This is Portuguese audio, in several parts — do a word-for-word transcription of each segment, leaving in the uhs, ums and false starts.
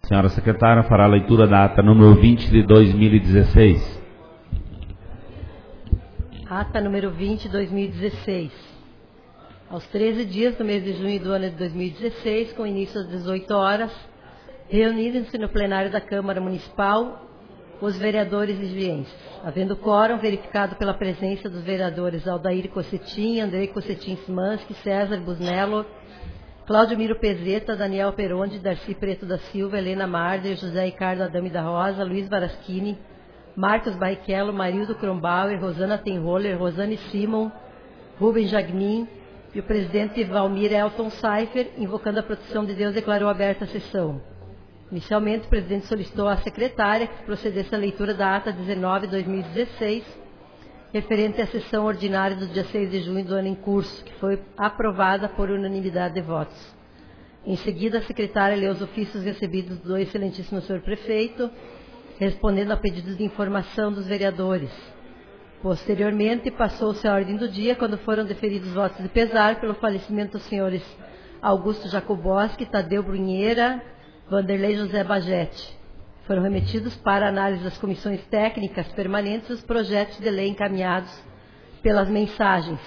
A senhora secretária fará a leitura da ata número vinte de dois mil e dezesseis. Ata número vinte de dois mil e dezesseis. Aos treze dias do mês de junho do ano de dois mil e dezesseis, com início às dezoito horas, reuniram-se no plenário da Câmara Municipal os vereadores vigienses. Havendo quórum verificado pela presença dos vereadores Aldair Cossetin, Andrei Cossetin Smansky, César Busnello, Cláudio Miro Pezeta, Daniel Peronde, Darcy Preto da Silva, Helena Marder, José Ricardo Adame da Rosa, Luiz Varaschini, Marcos Barrichello, Marildo Kronbauer, Rosana Tenroller, Rosane Simon, Rubem Jagnin e o presidente Valmir Elton Seifer, invocando a proteção de Deus, declarou aberta a sessão. Inicialmente, o presidente solicitou à secretária que procedesse à leitura da ata dezenove de dois mil e dezesseis, referente à sessão ordinária do dia seis de junho do ano em curso, que foi aprovada por unanimidade de votos. Em seguida, a secretária leu os ofícios recebidos do excelentíssimo senhor prefeito, respondendo a pedidos de informação dos vereadores. Posteriormente, passou-se a ordem do dia, quando foram deferidos votos de pesar pelo falecimento dos senhores Augusto Jacoboski, Tadeu Brunheira, Vanderlei José Bagete. Foram remetidos para análise das comissões técnicas permanentes os projetos de lei encaminhados pelas mensagens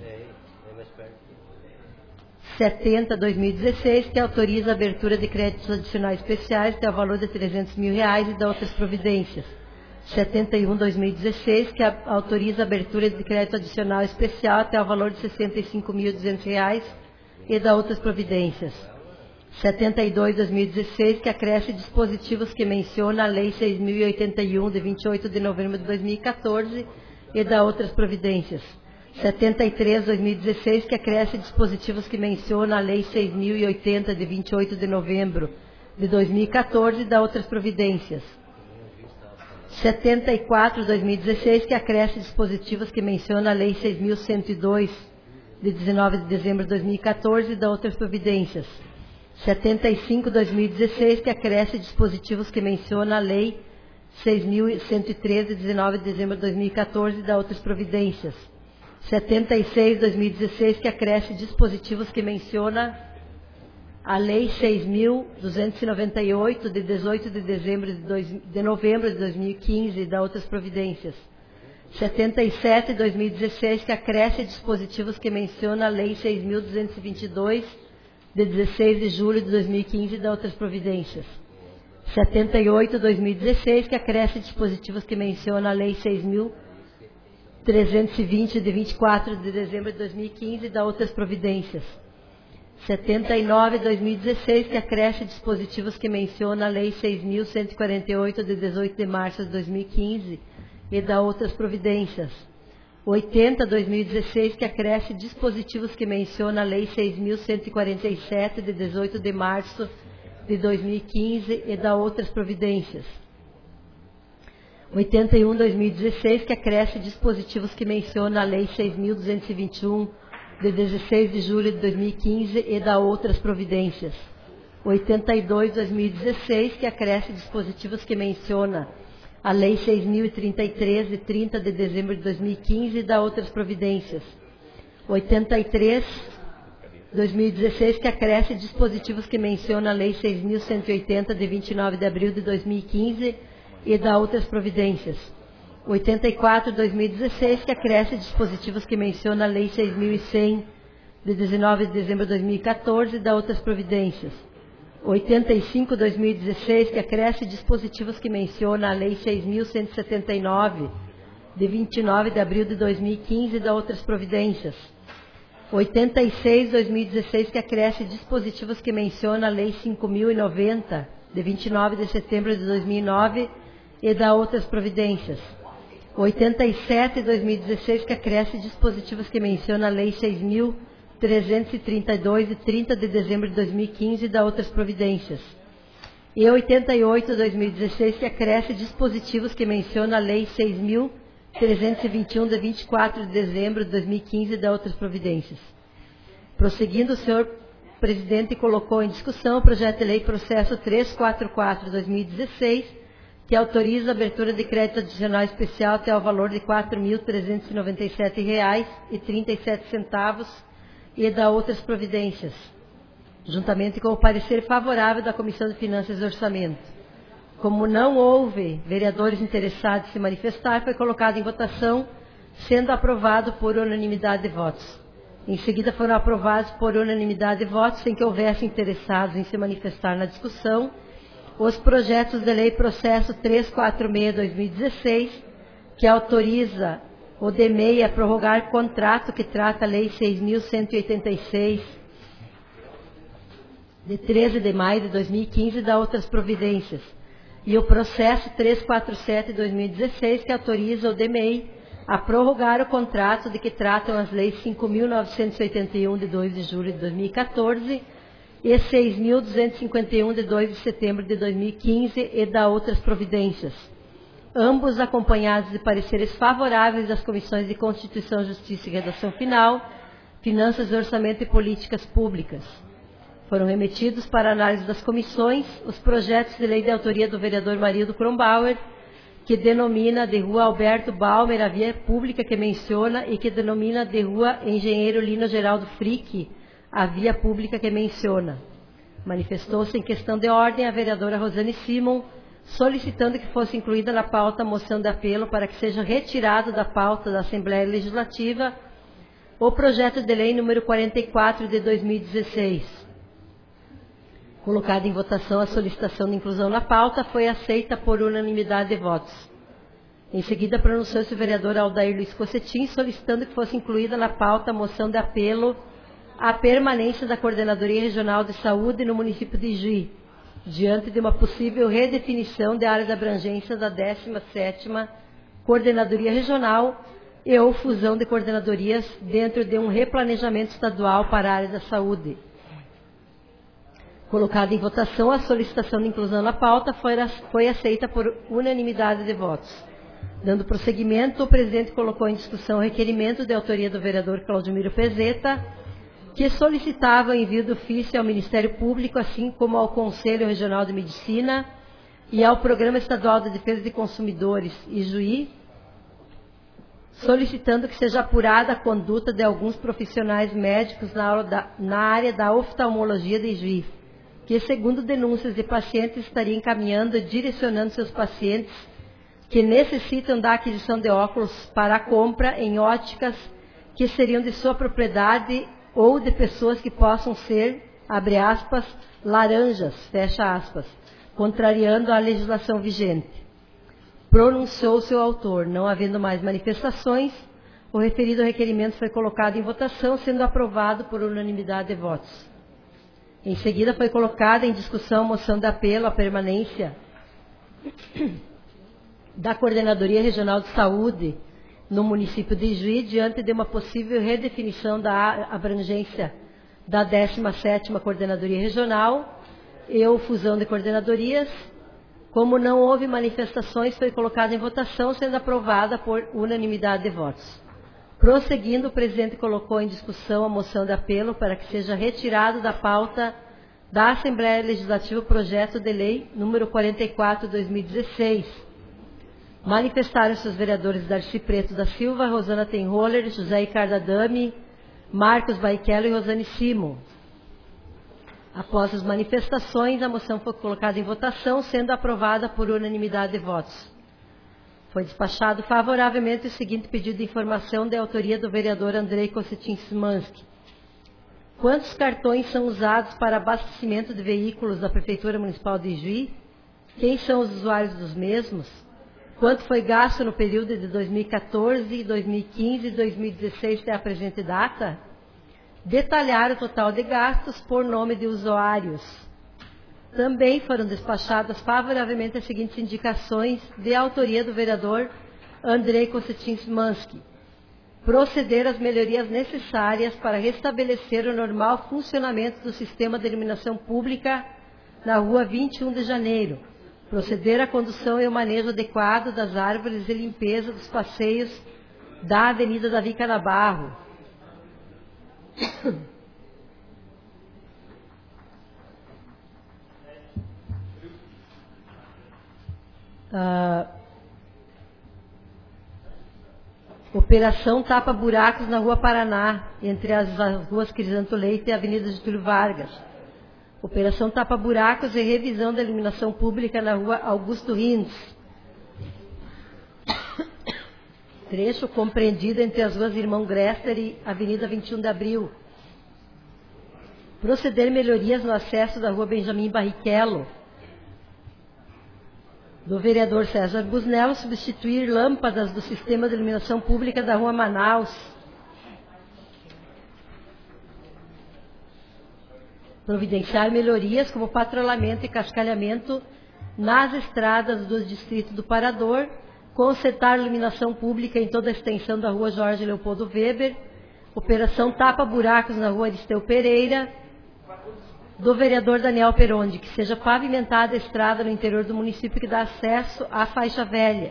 setenta barra dois mil e dezesseis, que autoriza a abertura de créditos adicionais especiais até o valor de trezentos mil reais e da outras providências. setenta e um barra dois mil e dezesseis, que autoriza a abertura de crédito adicional especial até o valor de sessenta e cinco mil e duzentos reais e da outras providências. setenta e dois barra dois mil e dezesseis, que acresce dispositivos que menciona a Lei seis mil e oitenta e um, de vinte e oito de novembro de dois mil e quatorze, e da outras providências. setenta e três barra dois mil e dezesseis, que acresce dispositivos que menciona a Lei seis mil e oitenta, de vinte e oito de novembro de dois mil e quatorze, e da outras providências. setenta e quatro barra dois mil e dezesseis, que acresce dispositivos que menciona a Lei seis mil cento e dois, de dezenove de dezembro de dois mil e quatorze, e da outras providências. setenta e cinco barra dois mil e dezesseis, que acresce dispositivos que menciona a Lei seis mil cento e treze, de dezenove de dezembro de dois mil e quatorze, e da outras providências. setenta e seis barra dois mil e dezesseis, que acresce dispositivos que menciona a Lei seis mil duzentos e noventa e oito, de dezoito de dezembro de, dois, de novembro de dois mil e quinze, e da outras providências. setenta e sete barra dois mil e dezesseis, que acresce dispositivos que menciona a Lei seis mil duzentos e vinte e dois, de dezesseis de julho de dois mil e quinze, e da outras providências. setenta e oito barra dois mil e dezesseis, que acresce dispositivos que menciona a Lei seis mil trezentos e vinte, de vinte e quatro de dezembro de dois mil e quinze, e da outras providências. setenta e nove barra dois mil e dezesseis, que acresce dispositivos que menciona a Lei seis mil cento e quarenta e oito, de dezoito de março de dois mil e quinze, e da outras providências. oitenta barra dois mil e dezesseis, que acresce dispositivos que menciona a Lei seis mil cento e quarenta e sete, de dezoito de março de dois mil e quinze, e da outras providências. oitenta e um barra dois mil e dezesseis, que acresce dispositivos que menciona a Lei seis mil duzentos e vinte e um, de dezesseis de julho de dois mil e quinze, e da outras providências. oitenta e dois barra dois mil e dezesseis, que acresce dispositivos que menciona a Lei seis mil e trinta e três, de trinta de dezembro de dois mil e quinze, e da outras providências. oitenta e três barra dois mil e dezesseis, que acresce dispositivos que menciona a Lei seis mil cento e oitenta, de vinte e nove de abril de dois mil e quinze, e da outras providências. oitenta e quatro barra dois mil e dezesseis, que acresce dispositivos que menciona a Lei seis mil e cem, de dezenove de dezembro de dois mil e quatorze, e da outras providências. oitenta e cinco barra dois mil e dezesseis, que acresce dispositivos que menciona a Lei seis mil cento e setenta e nove, de vinte e nove de abril de dois mil e quinze, e da outras providências. oitenta e seis barra dois mil e dezesseis, que acresce dispositivos que menciona a Lei cinco mil e noventa, de vinte e nove de setembro de dois mil e nove, e da outras providências. oitenta e sete barra dois mil e dezesseis, que acresce dispositivos que menciona a Lei seis mil trezentos e trinta e dois, de trinta de dezembro de dois mil e quinze, e da outras providências. E oitenta e oito barra dois mil e dezesseis, que acresce dispositivos que menciona a Lei seis mil trezentos e vinte e um, de vinte e quatro de dezembro de dois mil e quinze, e da outras providências. Prosseguindo, o senhor presidente colocou em discussão o projeto de lei processo trezentos e quarenta e quatro barra dois mil e dezesseis, que autoriza a abertura de crédito adicional especial até o valor de quatro mil trezentos e noventa e sete reais e trinta e sete centavos, e da outras providências. juntamente com o parecer favorável da Comissão de Finanças e Orçamento. Como não houve vereadores interessados em se manifestar, foi colocado em votação, sendo aprovado por unanimidade de votos. Em seguida, foram aprovados por unanimidade de votos, sem que houvesse interessados em se manifestar na discussão, os projetos de lei processo trezentos e quarenta e seis barra dois mil e dezesseis, que autoriza o D M E I a prorrogar contrato que trata a Lei seis mil cento e oitenta e seis, de treze de maio de dois mil e quinze, e da outras providências. E o processo trezentos e quarenta e sete barra dois mil e dezesseis, que autoriza o D M E I a prorrogar o contrato de que tratam as leis cinco mil novecentos e oitenta e um, de dois de julho de dois mil e quatorze, e seis mil duzentos e cinquenta e um, de dois de setembro de dois mil e quinze, e da outras providências. Ambos acompanhados de pareceres favoráveis das Comissões de Constituição, Justiça e Redação Final, Finanças, Orçamento e Políticas Públicas. Foram remetidos para análise das comissões os projetos de lei de autoria do vereador Marildo Kronbauer, que denomina de Rua Alberto Balmer a via pública que menciona, e que denomina de Rua Engenheiro Lino Geraldo Frick a via pública que menciona. Manifestou-se em questão de ordem a vereadora Rosane Simon, solicitando que fosse incluída na pauta a moção de apelo para que seja retirado da pauta da Assembleia Legislativa o projeto de lei número quarenta e quatro de dois mil e dezesseis. Colocada em votação a solicitação de inclusão na pauta, foi aceita por unanimidade de votos. Em seguida, pronunciou-se o vereador Aldair Luiz Cossetin, solicitando que fosse incluída na pauta a moção de apelo à permanência da Coordenadoria Regional de Saúde no município de Ijuí, diante de uma possível redefinição de área de abrangência da décima sétima Coordenadoria Regional e ou fusão de coordenadorias dentro de um replanejamento estadual para a área da saúde. Colocada em votação, a solicitação de inclusão na pauta foi, foi aceita por unanimidade de votos. Dando prosseguimento, o presidente colocou em discussão o requerimento de autoria do vereador Claudemiro Pezeta, que solicitava o envio do ofício ao Ministério Público, assim como ao Conselho Regional de Medicina e ao Programa Estadual de Defesa de Consumidores, Ijuí, solicitando que seja apurada a conduta de alguns profissionais médicos na, aula da, na área da oftalmologia de Ijuí, que, segundo denúncias de pacientes, estaria encaminhando e direcionando seus pacientes que necessitam da aquisição de óculos para a compra em óticas que seriam de sua propriedade ou de pessoas que possam ser, abre aspas, laranjas, fecha aspas, contrariando a legislação vigente. Pronunciou-se o autor. Não havendo mais manifestações, o referido requerimento foi colocado em votação, sendo aprovado por unanimidade de votos. Em seguida, foi colocada em discussão a moção de apelo à permanência da Coordenadoria Regional de Saúde no município de Ijuí, diante de uma possível redefinição da abrangência da décima sétima Coordenadoria Regional e ou fusão de coordenadorias. Como não houve manifestações, foi colocada em votação, sendo aprovada por unanimidade de votos. Prosseguindo, o presidente colocou em discussão a moção de apelo para que seja retirado da pauta da Assembleia Legislativa o projeto de lei número quarenta e quatro de dois mil e dezesseis. Manifestaram-se os vereadores Darcy Preto da Silva, Rosana Tenroller, José Ricardo Adame, Marcos Baichello e Rosane Simon. Após as manifestações, a moção foi colocada em votação, sendo aprovada por unanimidade de votos. Foi despachado favoravelmente o seguinte pedido de informação de autoria do vereador Andrei Cossetin Szymanski. Quantos cartões são usados para abastecimento de veículos da Prefeitura Municipal de Ijuí? Quem são os usuários dos mesmos? Quanto foi gasto no período de dois mil e quatorze, dois mil e quinze e dois mil e dezesseis até a presente data? Detalhar o total de gastos por nome de usuários. Também foram despachadas favoravelmente as seguintes indicações de autoria do vereador Andrei Cossetin Szymanski. Proceder às melhorias necessárias para restabelecer o normal funcionamento do sistema de iluminação pública na rua vinte e um de janeiro. Proceder à condução e ao manejo adequado das árvores e limpeza dos passeios da Avenida Davi Canabarro. Uh, operação Tapa Buracos na Rua Paraná, entre as, as ruas Crisanto Leite e a Avenida Getúlio Vargas. Operação Tapa Buracos e revisão da iluminação pública na rua Augusto Rins. Trecho compreendido entre as ruas Irmão Grester e Avenida vinte e um de Abril. Proceder melhorias no acesso da rua Benjamin Barrichello. Do vereador César Busnello, substituir lâmpadas do sistema de iluminação pública da rua Manaus. Providenciar melhorias como patrulhamento e cascalhamento nas estradas do distrito do Parador, consertar iluminação pública em toda a extensão da rua Jorge Leopoldo Weber, operação Tapa Buracos na rua Aristeu Pereira, do vereador Daniel Perondi, que seja pavimentada a estrada no interior do município que dá acesso à faixa velha.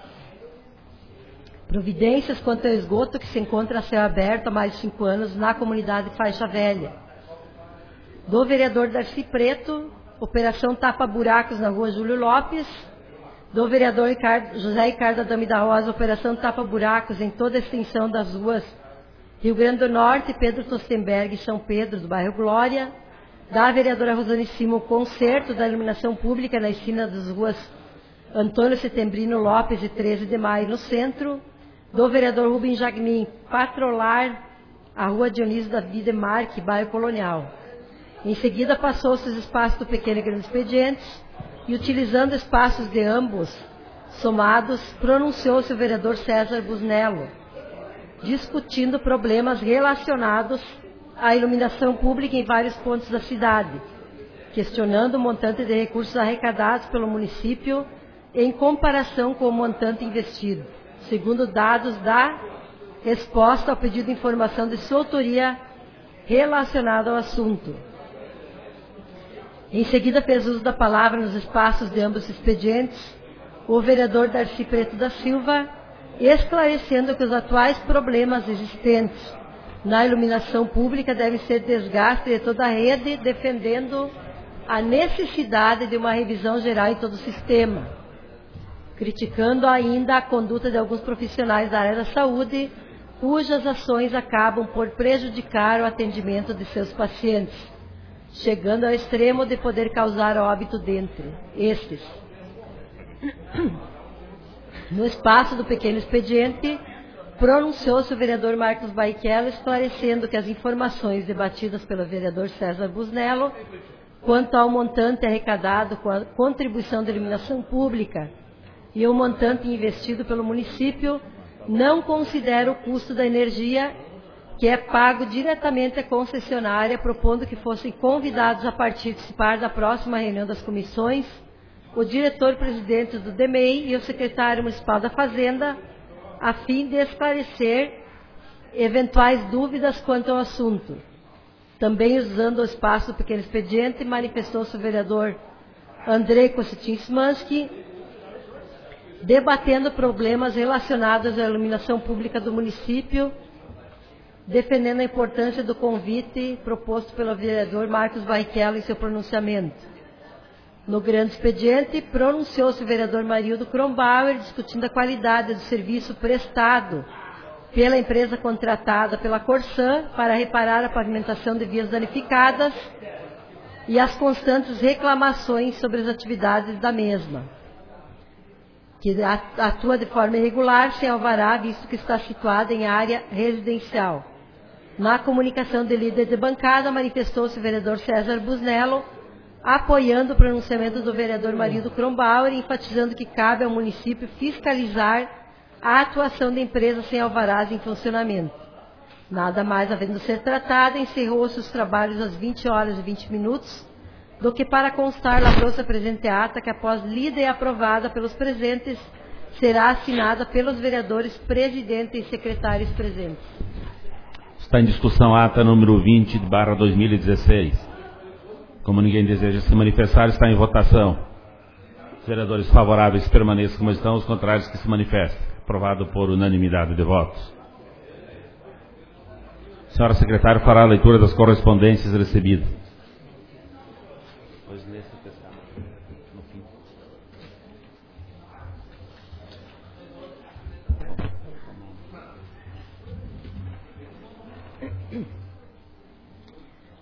Providências quanto ao esgoto que se encontra a céu aberto há mais de cinco anos na comunidade Faixa Velha. Do vereador Darcy Preto, operação Tapa Buracos na rua Júlio Lopes. Do vereador Ricardo, José Ricardo Adame da Rosa, operação Tapa Buracos em toda a extensão das ruas Rio Grande do Norte, Pedro Tostenberg e São Pedro, do bairro Glória. Da vereadora Rosane Simo, conserto da iluminação pública na esquina das ruas Antônio Setembrino Lopes e treze de maio, no centro. Do vereador Rubem Jagmin, patrolar a rua Dionísio da Vida Marque, bairro Colonial. Em seguida, passou-se os espaços do Pequeno e Grande Expedientes e, utilizando espaços de ambos somados, pronunciou-se o vereador César Busnello, discutindo problemas relacionados à iluminação pública em vários pontos da cidade, questionando o montante de recursos arrecadados pelo município em comparação com o montante investido, segundo dados da resposta ao pedido de informação de sua autoria relacionada ao assunto. Em seguida, fez uso da palavra nos espaços de ambos expedientes o vereador Darcy Preto da Silva, esclarecendo que os atuais problemas existentes na iluminação pública devem ser desgaste de toda a rede, defendendo a necessidade de uma revisão geral em todo o sistema, criticando ainda a conduta de alguns profissionais da área da saúde, cujas ações acabam por prejudicar o atendimento de seus pacientes, chegando ao extremo de poder causar óbito dentre estes. No espaço do pequeno expediente, pronunciou-se o vereador Marcos Barrichello, esclarecendo que as informações debatidas pelo vereador César Busnello quanto ao montante arrecadado com a contribuição de iluminação pública e o montante investido pelo município não considera o custo da energia, que é pago diretamente à concessionária, propondo que fossem convidados a participar da próxima reunião das comissões o diretor-presidente do D M E I e o secretário municipal da Fazenda, a fim de esclarecer eventuais dúvidas quanto ao assunto. Também, usando o espaço do pequeno expediente, manifestou-se o vereador Andrei Kossutin Smansky, debatendo problemas relacionados à iluminação pública do município, defendendo a importância do convite proposto pelo vereador Marcos Barrichello em seu pronunciamento. No grande expediente, pronunciou-se o vereador Marildo Kronbauer, discutindo a qualidade do serviço prestado pela empresa contratada pela Corsan para reparar a pavimentação de vias danificadas e as constantes reclamações sobre as atividades da mesma, que atua de forma irregular, sem alvará, visto que está situada em área residencial. Na comunicação de líder de bancada, manifestou-se o vereador César Busnello, apoiando o pronunciamento do vereador Marildo Kronbauer, enfatizando que cabe ao município fiscalizar a atuação de empresas sem alvarás em funcionamento. Nada mais havendo ser tratado, encerrou-se os trabalhos às vinte horas e vinte minutos, do que para constar lavrou-se a presente ata, que após lida e aprovada pelos presentes, será assinada pelos vereadores presidente e secretários presentes. Está em discussão a ata número vinte, barra dois mil e dezesseis. Como ninguém deseja se manifestar, está em votação. Os vereadores favoráveis permaneçam como estão, os contrários que se manifestem. Aprovado por unanimidade de votos. Senhora secretária fará a leitura das correspondências recebidas.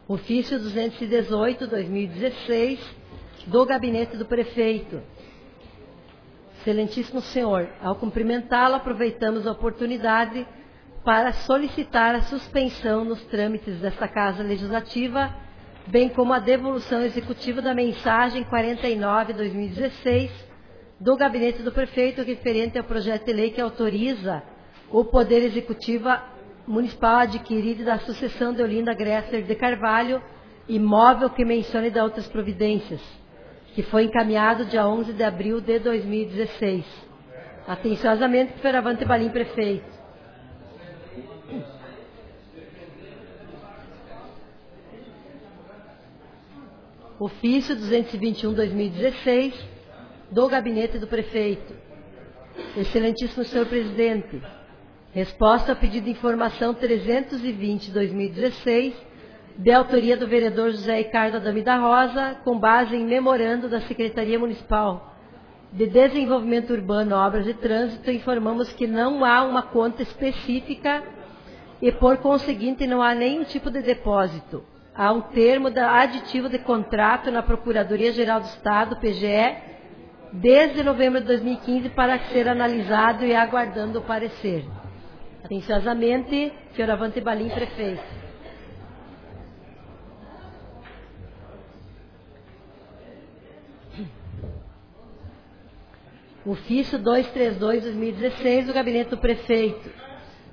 Ofício duzentos e dezoito, dois mil e dezesseis, do Gabinete do Prefeito. Excelentíssimo Senhor, ao cumprimentá-lo, aproveitamos a oportunidade para solicitar a suspensão nos trâmites desta Casa Legislativa, bem como a devolução executiva da mensagem quarenta e nove, dois mil e dezesseis, do Gabinete do Prefeito, referente ao projeto de lei que autoriza o Poder Executivo Municipal a adquirir da sucessão de Olinda Gresser de Carvalho, imóvel que mencione da outras providências, que foi encaminhado dia onze de abril de dois mil e dezesseis. Atenciosamente, Fioravante Balim, Prefeito. Ofício duzentos e vinte e um, dois mil e dezesseis, do Gabinete do Prefeito. Excelentíssimo Senhor Presidente, resposta ao pedido de informação trezentos e vinte, dois mil e dezesseis, de autoria do vereador José Ricardo Adame da Rosa, com base em memorando da Secretaria Municipal de Desenvolvimento Urbano, Obras e Trânsito, informamos que não há uma conta específica e, por conseguinte, não há nenhum tipo de depósito. Há um termo da aditivo de contrato na Procuradoria-Geral do Estado, P G E, desde novembro de dois mil e quinze, para ser analisado e aguardando o parecer. Atenciosamente, Fioravante Balim, Prefeito. Ofício duzentos e trinta e dois, dois mil e dezesseis, do Gabinete do Prefeito.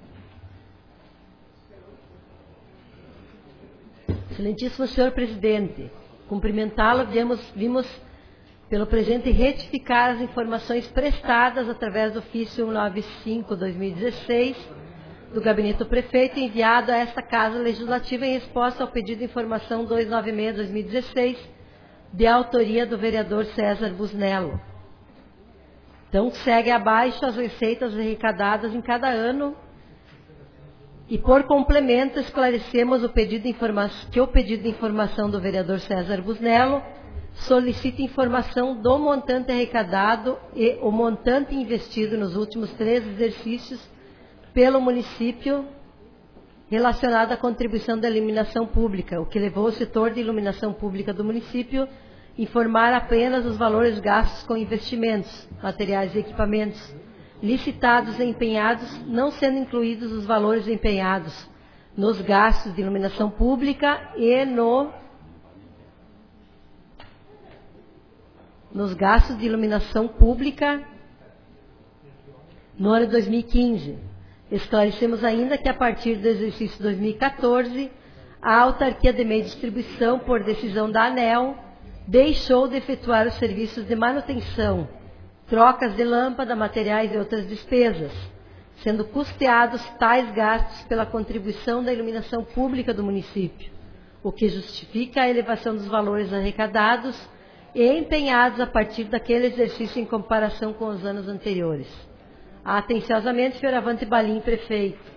Excelentíssimo Senhor Presidente, cumprimentá-lo, vimos, vimos pelo presente retificar as informações prestadas através do ofício cento e noventa e cinco, dois mil e dezesseis, do Gabinete do Prefeito, enviado a esta Casa Legislativa em resposta ao pedido de informação duzentos e noventa e seis, dois mil e dezesseis, de autoria do vereador César Busnello. Então, segue abaixo as receitas arrecadadas em cada ano. E, por complemento, esclarecemos o pedido de informação, que o pedido de informação do vereador César Busnello solicita informação do montante arrecadado e o montante investido nos últimos três exercícios pelo município relacionado à contribuição da iluminação pública, o que levou o setor de iluminação pública do município a informar apenas os valores gastos com investimentos, materiais e equipamentos, licitados e empenhados, não sendo incluídos os valores empenhados nos gastos de iluminação pública e no, nos gastos de iluminação pública no ano dois mil e quinze. Esclarecemos ainda que, a partir do exercício dois mil e quatorze, a autarquia de meio de distribuição, por decisão da ANEEL, deixou de efetuar os serviços de manutenção, trocas de lâmpada, materiais e outras despesas, sendo custeados tais gastos pela contribuição da iluminação pública do município, o que justifica a elevação dos valores arrecadados e empenhados a partir daquele exercício em comparação com os anos anteriores. Atenciosamente, Fioravante Balim, Prefeito.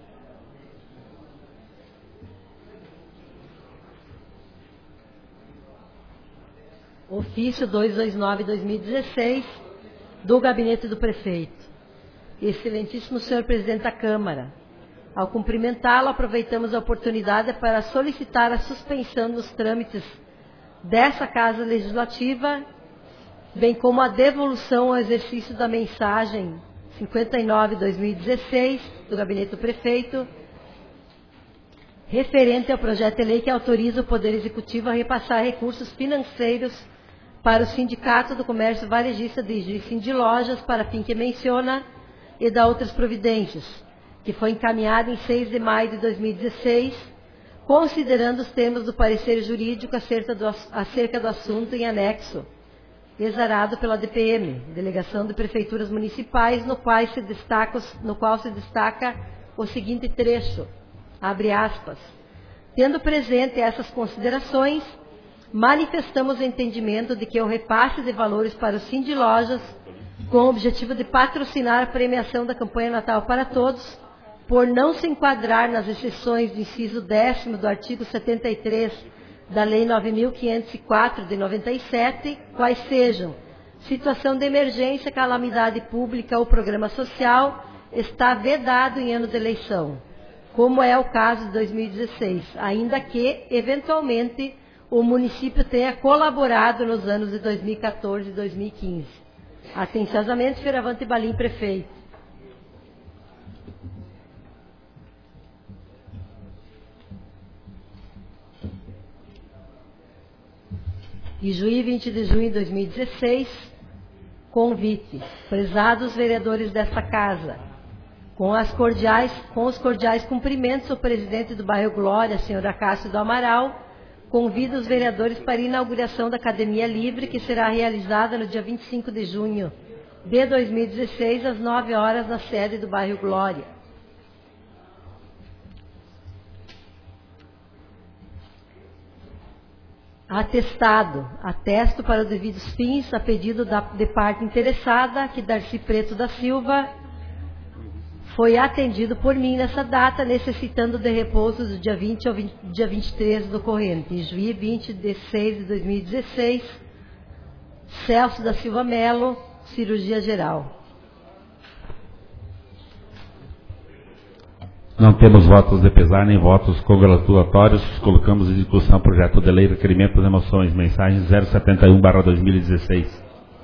Ofício duzentos e vinte e nove, dois mil e dezesseis, do Gabinete do Prefeito. Excelentíssimo Senhor Presidente da Câmara, ao cumprimentá-lo, aproveitamos a oportunidade para solicitar a suspensão dos trâmites dessa Casa Legislativa, bem como a devolução ao exercício da mensagem cinquenta e nove, dois mil e dezesseis, do Gabinete do Prefeito, referente ao projeto de lei que autoriza o Poder Executivo a repassar recursos financeiros para o Sindicato do Comércio Varejista de Juiz de Lojas, para fim que menciona, e da outras providências, que foi encaminhado em seis de maio de dois mil e dezesseis, considerando os termos do parecer jurídico acerca do, acerca do assunto em anexo, exarado pela D P M, Delegação de Prefeituras Municipais, no qual se destaca, no qual se destaca o seguinte trecho, abre aspas, tendo presente essas considerações, manifestamos o entendimento de que o repasse de valores para o Sind Lojas, com o objetivo de patrocinar a premiação da campanha Natal para Todos, por não se enquadrar nas exceções do inciso décimo do artigo setenta e três da Lei nove mil quinhentos e quatro de noventa e sete, quais sejam situação de emergência, calamidade pública ou programa social, está vedado em ano de eleição. como é o caso de dois mil e dezesseis, ainda que, eventualmente, o município tenha colaborado nos anos de dois mil e quatorze e dois mil e quinze. Atenciosamente, Fioravante Balim, prefeito. Ijuí, vinte de junho de dois mil e dezesseis, convite. Prezados vereadores desta casa, com, as cordiais, com os cordiais cumprimentos, o presidente do bairro Glória, senhor Acácio do Amaral, convida os vereadores para a inauguração da Academia Livre, que será realizada no dia vinte e cinco de junho de dois mil e dezesseis, às nove horas, na sede do bairro Glória. Atestado. Atesto para os devidos fins, a pedido da, de parte interessada, que Darcy Preto da Silva foi atendido por mim nessa data, necessitando de repouso do dia vinte ao vinte, dia vinte e três do corrente. Ijuí, vinte de seis de dois mil e dezesseis. Celso da Silva Melo, cirurgia geral. Não temos votos de pesar nem votos congratulatórios. Colocamos em discussão o projeto de lei requerimento das emoções. Mensagem zero setenta e um barra dois mil e dezesseis.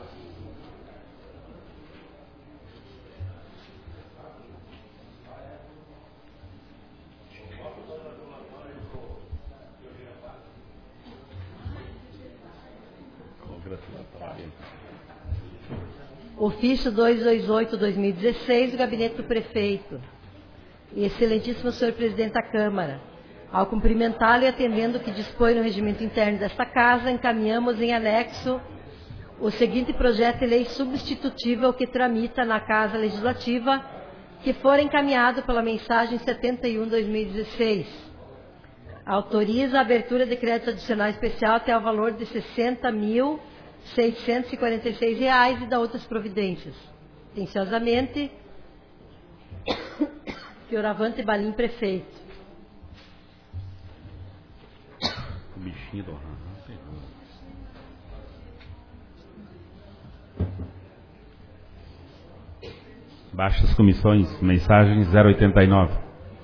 Ofício duzentos e vinte e oito barra dois mil e dezesseis, do Gabinete do Prefeito. Excelentíssimo senhor Presidente da Câmara, ao cumprimentá-lo e atendendo o que dispõe no regimento interno desta Casa, encaminhamos em anexo o seguinte projeto de lei substitutivo ao que tramita na Casa Legislativa, que for encaminhado pela mensagem setenta e um barra dois mil e dezesseis. Autoriza a abertura de crédito adicional especial até o valor de sessenta mil seiscentos e quarenta e seis reais e da outras providências. Atenciosamente, Fioravante Balim, prefeito. O bichinho do ramo pegou. Baixas comissões, mensagem zero oitenta e nove.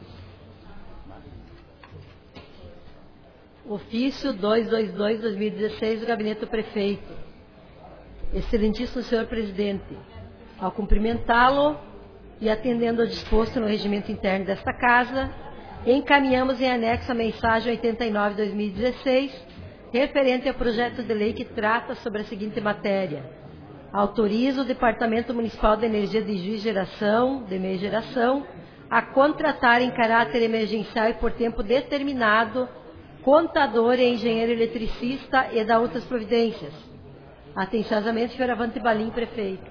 Ofício duzentos e vinte e dois barra dois mil e dezesseis, do Gabinete do Prefeito. Excelentíssimo senhor Presidente, ao cumprimentá-lo e atendendo ao disposto no regimento interno desta Casa, encaminhamos em anexo a mensagem oitenta e nove barra dois mil e dezesseis, referente ao projeto de lei que trata sobre a seguinte matéria. Autoriza o Departamento Municipal de Energia de Juiz Geração, de Meia Geração, a contratar em caráter emergencial e por tempo determinado contador e engenheiro eletricista e da outras providências. Atenciosamente, Fioravante Balim, prefeito.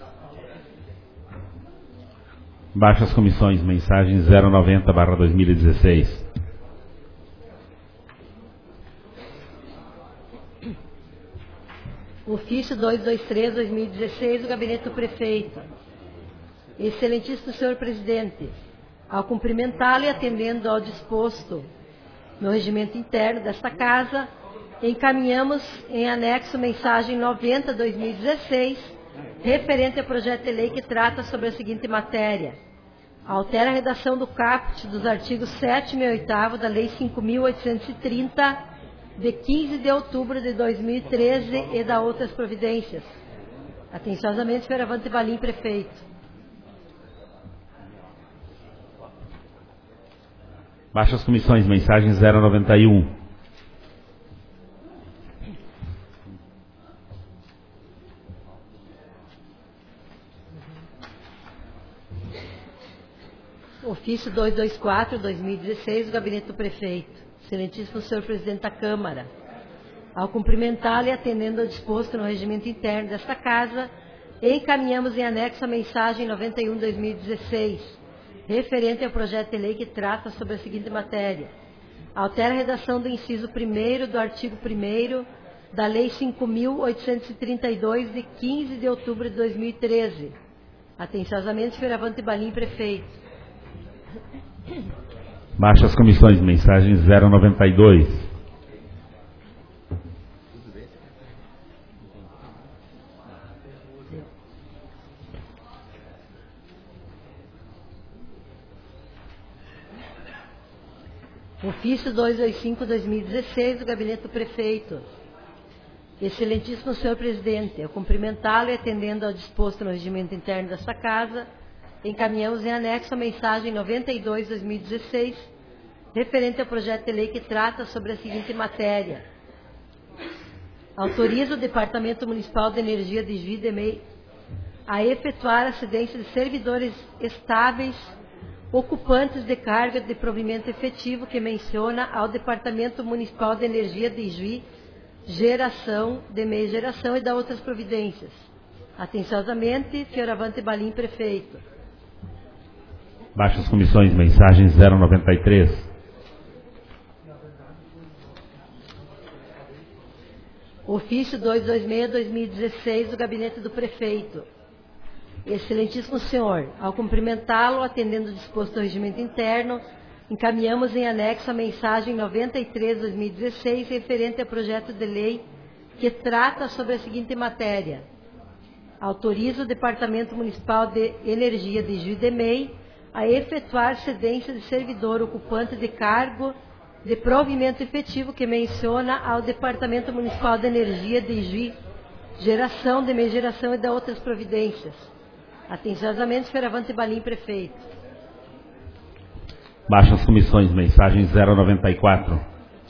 Baixas comissões, mensagem zero noventa barra dois mil e dezesseis. Ofício duzentos e vinte e três barra dois mil e dezesseis, do Gabinete do Prefeito. Excelentíssimo senhor Presidente, ao cumprimentá-lo e atendendo ao disposto no regimento interno desta Casa, encaminhamos em anexo mensagem noventa barra dois mil e dezesseis, referente ao projeto de lei que trata sobre a seguinte matéria. Altera a redação do caput dos artigos sétimo e oitavo da Lei cinco mil oitocentos e trinta, de quinze de outubro de dois mil e treze e da outras providências. Atenciosamente, Fioravante Balim, prefeito. Baixas comissões, mensagem zero noventa e um. Ofício duzentos e vinte e quatro barra dois mil e dezesseis, do Gabinete do Prefeito. Excelentíssimo senhor Presidente da Câmara, ao cumprimentá-lo e atendendo ao disposto no regimento interno desta Casa, encaminhamos em anexo a mensagem noventa e um barra dois mil e dezesseis, referente ao projeto de lei que trata sobre a seguinte matéria. Altera a redação do inciso primeiro do artigo primeiro da Lei cinco mil oitocentos e trinta e dois, de quinze de outubro de dois mil e treze. Atenciosamente, Fioravante Balim, prefeito. Baixas comissões, mensagem zero noventa e dois. Ofício duzentos e oitenta e cinco barra dois mil e dezesseis do Gabinete do Prefeito. Excelentíssimo senhor Presidente, ao cumprimentá-lo e atendendo ao disposto no regimento interno desta Casa, encaminhamos em anexo a mensagem noventa e dois barra dois mil e dezesseis, referente ao projeto de lei que trata sobre a seguinte matéria. Autoriza o Departamento Municipal de Energia de Juiz de Meio a efetuar a cedência de servidores estáveis, ocupantes de carga de provimento efetivo que menciona ao Departamento Municipal de Energia de Juiz, geração, de meio geração e da outras providências. Atenciosamente, Fioravante Balim, Prefeito. Baixas comissões, mensagem zero noventa e três. Ofício duzentos e vinte e seis barra dois mil e dezesseis do Gabinete do Prefeito. Excelentíssimo senhor, ao cumprimentá-lo, atendendo o disposto do regimento interno, encaminhamos em anexo a mensagem noventa e três barra dois mil e dezesseis, referente ao projeto de lei que trata sobre a seguinte matéria. Autoriza o Departamento Municipal de Energia de Juiz de Meio a efetuar cedência de servidor ocupante de cargo de provimento efetivo que menciona ao Departamento Municipal de Energia de Juiz, geração, de meio geração e da outras providências. Atenciosamente, Fioravante Balim, Prefeito. Baixas comissões, mensagem zero noventa e quatro.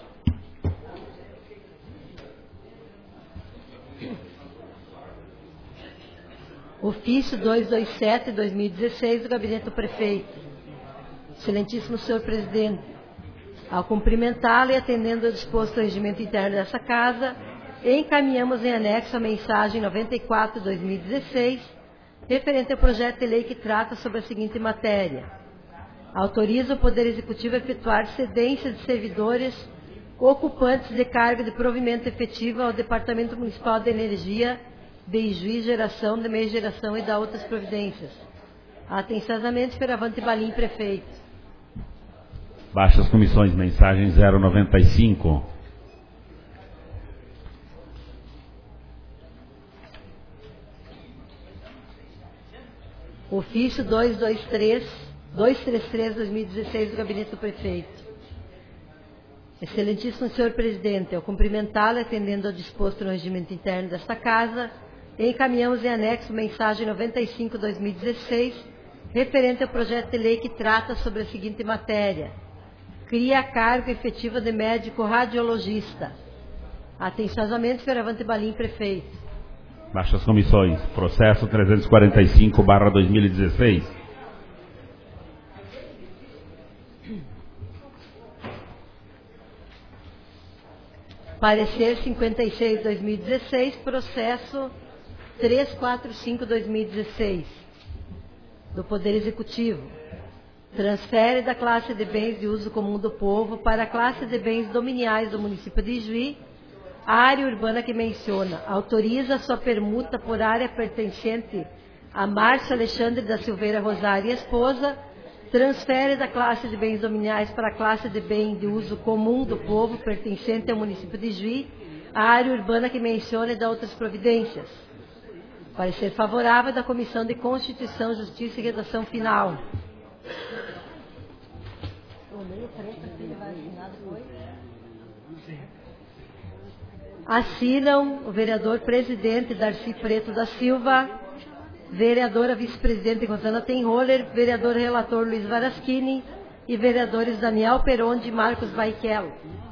Ofício duzentos e vinte e sete barra dois mil e dezesseis do Gabinete do Prefeito. Excelentíssimo senhor Presidente, ao cumprimentá-lo e atendendo ao disposto ao regimento interno dessa Casa, encaminhamos em anexo a mensagem noventa e quatro barra dois mil e dezesseis, referente ao projeto de lei que trata sobre a seguinte matéria. Autoriza o Poder Executivo a efetuar cedência de servidores ocupantes de cargo de provimento efetivo ao Departamento Municipal de Energia, de Juiz, geração, de meio geração e da outras providências. Atenciosamente, Fioravante Balim, Prefeito. Baixas comissões, mensagem zero noventa e cinco. Ofício duzentos e vinte e três barra dois mil e dezesseis do Gabinete do Prefeito. Excelentíssimo senhor Presidente, ao cumprimentá-lo, atendendo ao disposto no regimento interno desta Casa, encaminhamos em anexo mensagem noventa e cinco barra dois mil e dezesseis, referente ao projeto de lei que trata sobre a seguinte matéria. Cria a carga efetiva de médico radiologista. Atenciosamente, Fioravante Balim, Prefeito. Baixas comissões, processo trezentos e quarenta e cinco barra dois mil e dezesseis. Parecer cinquenta e seis barra dois mil e dezesseis, processo trezentos e quarenta e cinco barra dois mil e dezesseis, do Poder Executivo. Transfere da classe de bens de uso comum do povo para a classe de bens dominiais do município de Juiz, a área urbana que menciona. Autoriza sua permuta por área pertencente a Márcio Alexandre da Silveira Rosário e esposa. Transfere da classe de bens dominiais para a classe de bem de uso comum do povo pertencente ao município de Juiz, a área urbana que menciona e da outras providências. Parecer favorável da Comissão de Constituição, Justiça e Redação Final. Assinam o vereador presidente Darcy Preto da Silva, vereadora vice-presidente Rosana Tenholler, vereador relator Luiz Varaschini e vereadores Daniel Peronde e Marcos Baichello.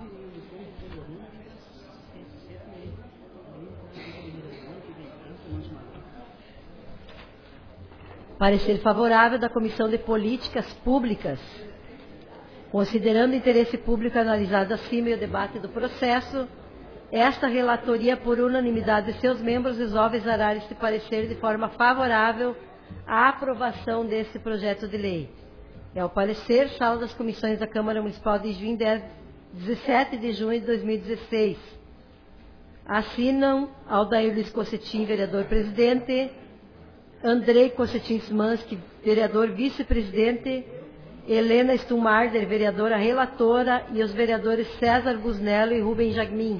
Parecer favorável da Comissão de Políticas Públicas. Considerando o interesse público analisado acima e o debate do processo, esta relatoria, por unanimidade de seus membros, resolve exarar este parecer de forma favorável à aprovação desse projeto de lei. É o parecer, sala das comissões da Câmara Municipal de Juiz, dezessete de junho de dois mil e dezesseis. Assinam Aldair Luiz Cossetim, vereador-presidente, Andrei Cossetim Smansky, vereador vice-presidente, Helena Stumarder, vereadora relatora, e os vereadores César Busnello e Rubem Jagmin.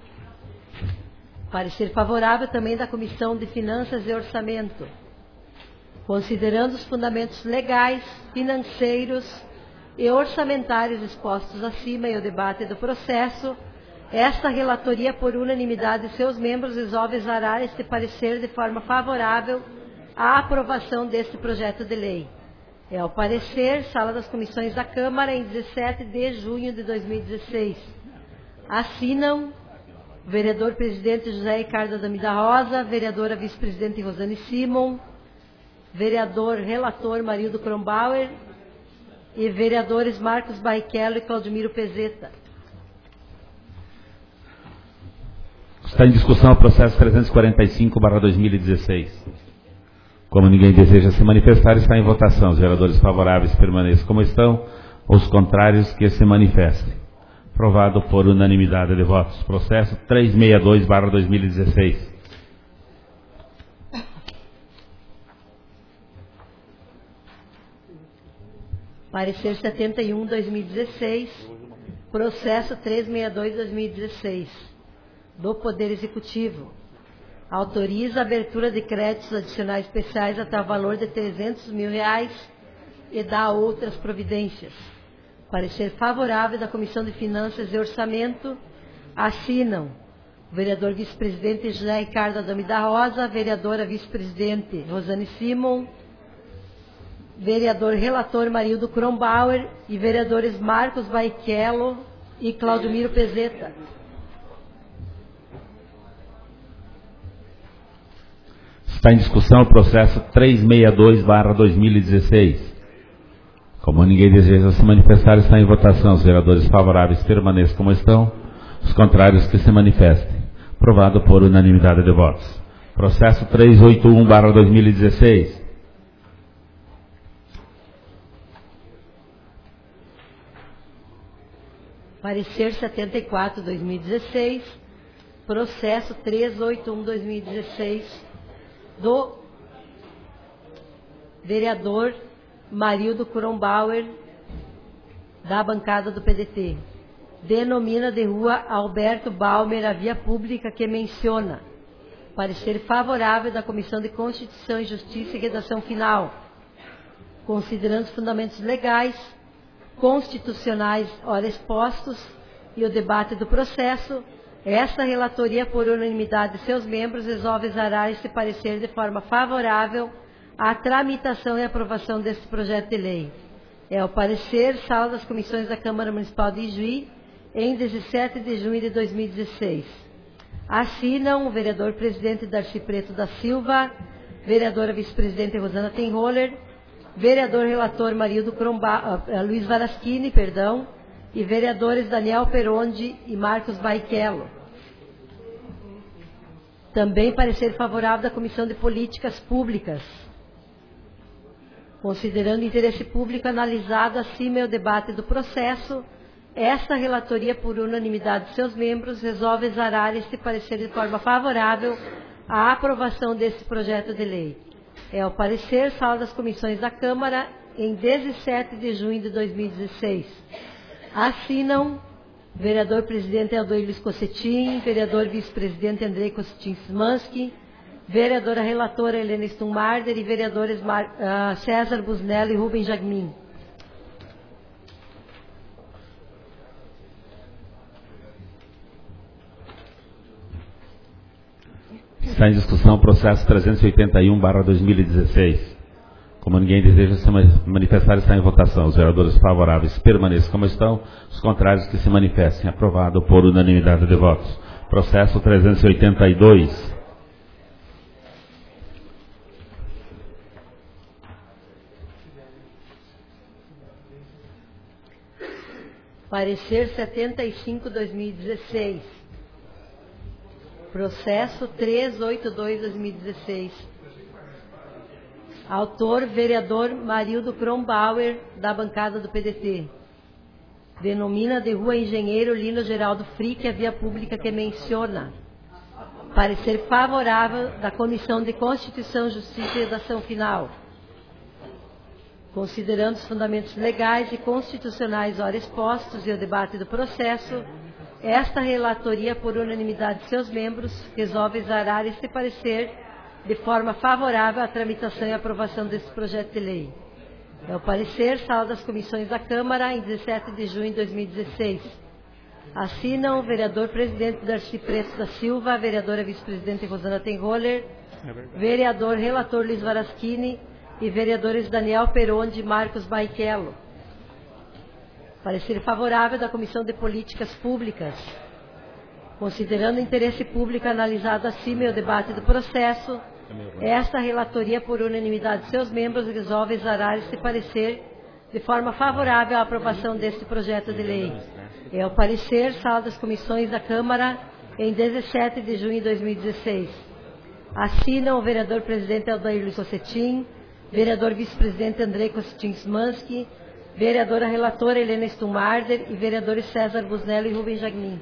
Parecer favorável também da Comissão de Finanças e Orçamento. Considerando os fundamentos legais, financeiros, e orçamentários expostos acima e o debate do processo, esta relatoria, por unanimidade de seus membros, resolve exarar este parecer de forma favorável à aprovação deste projeto de lei. É o parecer, Sala das Comissões da Câmara, em dezessete de junho de dois mil e dezesseis. Assinam o vereador presidente José Ricardo Adame da Rosa, vereadora vice-presidente Rosane Simon, vereador relator Marildo Kronbauer e vereadores Marcos Barrichello e Claudemiro Pezeta. Está em discussão o processo trezentos e quarenta e cinco barra dois mil e dezesseis. Como ninguém deseja se manifestar, está em votação. Os vereadores favoráveis permaneçam como estão, os contrários que se manifestem. Aprovado por unanimidade de votos. Processo trezentos e sessenta e dois barra dois mil e dezesseis. Parecer setenta e um barra dois mil e dezesseis. Processo trezentos e sessenta e dois barra dois mil e dezesseis. Do Poder Executivo. Autoriza a abertura de créditos adicionais especiais até o valor de trezentos mil reais e dá outras providências. Parecer favorável da Comissão de Finanças e Orçamento. Assinam o vereador vice-presidente José Ricardo Adame da Rosa, a vereadora vice-presidente Rosane Simon, vereador relator Marildo Kronbauer e vereadores Marcos Barrichello e Claudemiro Pezeta. Está em discussão o processo trezentos e sessenta e dois barra dois mil e dezesseis. Como ninguém deseja se manifestar, está em votação. Os vereadores favoráveis permaneçam como estão, os contrários que se manifestem. Aprovado por unanimidade de votos. Processo trezentos e oitenta e um barra dois mil e dezesseis. Parecer setenta e quatro barra dois mil e dezesseis. Processo trezentos e oitenta e um barra dois mil e dezesseis. Do vereador Marildo Kronbauer, da bancada do P D T. Denomina de rua Alberto Balmer a via pública que menciona. Parecer favorável da Comissão de Constituição e Justiça e Redação Final. Considerando os fundamentos legais, constitucionais, ora expostos, e o debate do processo, esta relatoria, por unanimidade de seus membros, resolve exarar este parecer de forma favorável à tramitação e aprovação deste projeto de lei. É o parecer, Sala das Comissões da Câmara Municipal de Ijuí, em dezessete de junho de dois mil e dezesseis. Assinam o vereador presidente Darcy Preto da Silva, vereadora vice-presidente Rosana Tenholler, vereador relator Marildo Cromba, uh, Luiz Varaschini, perdão, e vereadores Daniel Perondi e Marcos Barrichello. Também parecer favorável da Comissão de Políticas Públicas. Considerando o interesse público analisado acima e o debate do processo, esta relatoria, por unanimidade de seus membros, resolve exarar este parecer de forma favorável à aprovação deste projeto de lei. É o parecer, Sala das Comissões da Câmara, em dezessete de junho de dois mil e dezesseis. Assinam vereador presidente Aldoir Luiz Cossetin, vereador vice-presidente Andrei Cossetin Smansky, vereadora relatora Helena Stummarder e vereadores Mar, uh, César Busnello e Rubem Jagmin. Está em discussão o processo trezentos e oitenta e um barra dois mil e dezesseis. Como ninguém deseja se manifestar, está em votação. Os vereadores favoráveis permaneçam como estão, os contrários que se manifestem. Aprovado por unanimidade de votos. Processo trezentos e oitenta e dois. Parecer setenta e cinco barra dois mil e dezesseis. Processo trezentos e oitenta e dois barra dois mil e dezesseis. Autor, vereador Marildo Kronbauer, da bancada do P D T. Denomina de rua Engenheiro Lino Geraldo Frick a via pública que menciona. Parecer favorável da Comissão de Constituição, Justiça e Redação Final. Considerando os fundamentos legais e constitucionais ora expostos e o debate do processo, esta relatoria, por unanimidade de seus membros, resolve exarar este parecer de forma favorável à tramitação e aprovação desse projeto de lei. É o parecer, sala das comissões da Câmara, em dezessete de junho de dois mil e dezesseis. Assinam o vereador presidente Darcy Preto da Silva, a vereadora vice-presidente Rosana Tenholler, vereador relator Luiz Varaschini e vereadores Daniel Peronde e Marcos Baichello. Parecer favorável da Comissão de Políticas Públicas. Considerando o interesse público analisado acima e o debate do processo, esta relatoria, por unanimidade de seus membros, resolve exarar este parecer de forma favorável à aprovação deste projeto de lei. É o parecer, sala das comissões da Câmara, em dezessete de junho de dois mil e dezesseis. Assinam o vereador presidente Aldair Luiz Cossetin, vereador vice-presidente Andrei Cossetin Smansky, vereadora relatora Helena Stumarder e vereadores César Busnello e Rubem Jagmin.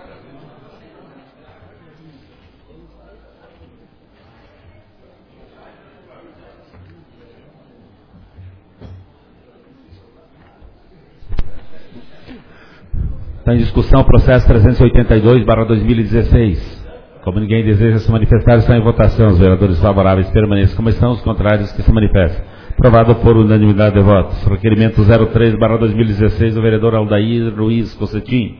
Está em discussão o processo trezentos e oitenta e dois barra dois mil e dezesseis. Como ninguém deseja se manifestar, está em votação. Os vereadores favoráveis permaneçam como estão, os contrários que se manifestem. Aprovado por unanimidade de votos. Requerimento zero três barra dois mil e dezesseis do vereador Aldair Luiz Cossetin.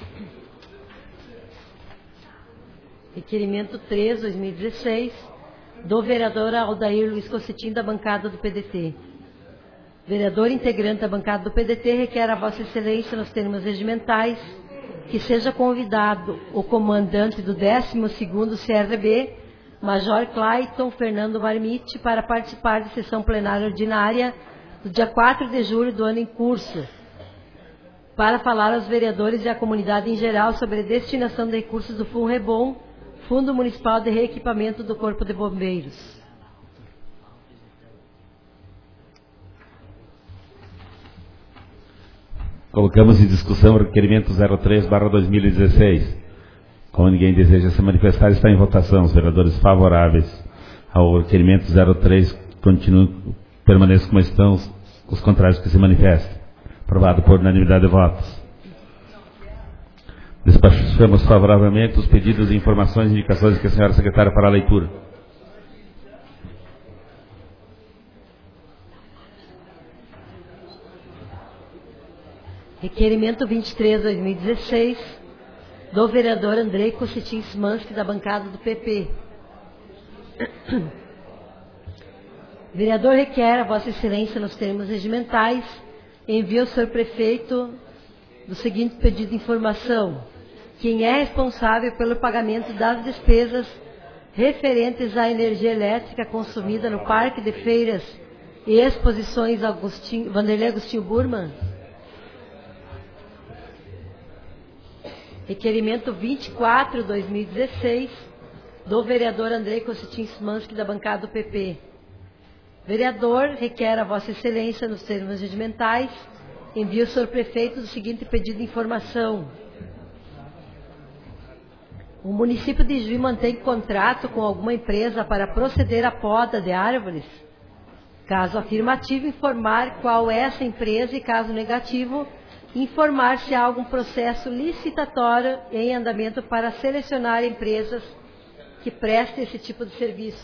Requerimento três, dois mil e dezesseis, do vereador Aldair Luiz Cossetin, da bancada do P D T. Vereador integrante da bancada do P D T requer a Vossa Excelência, nos termos regimentais, que seja convidado o comandante do décimo segundo C R B, Major Clayton Fernando Marmite, para participar de sessão plenária ordinária do dia quatro de julho do ano em curso, para falar aos vereadores e à comunidade em geral sobre a destinação de recursos do FUNREBOM, Fundo Municipal de Reequipamento do Corpo de Bombeiros. Colocamos em discussão o requerimento zero três barra dois mil e dezesseis. Como ninguém deseja se manifestar, está em votação. Os vereadores favoráveis ao requerimento zero três continuam, permaneçam como estão, os, os contrários que se manifestem. Aprovado por unanimidade de votos. Despachamos favoravelmente os pedidos de informações e indicações que a senhora secretária fará a leitura. Requerimento vinte e três, dois mil e dezesseis, do vereador Andrei Cossetin Smansky, da bancada do P P. Vereador requer a Vossa Excelência, nos termos regimentais, envie ao senhor prefeito do seguinte pedido de informação: quem é responsável pelo pagamento das despesas referentes à energia elétrica consumida no Parque de Feiras e Exposições Agostinho, Vanderlei Agostinho Burman? Requerimento vinte e quatro, dois mil e dezesseis, do vereador Andrei Cossetin Smansky, da bancada do P P. Vereador requer a Vossa Excelência, nos termos regimentais, envie ao senhor prefeito o seguinte pedido de informação: o município de Juí mantém contrato com alguma empresa para proceder à poda de árvores? Caso afirmativo, informar qual é essa empresa e, caso negativo, informar se há algum processo licitatório em andamento para selecionar empresas que prestem esse tipo de serviço.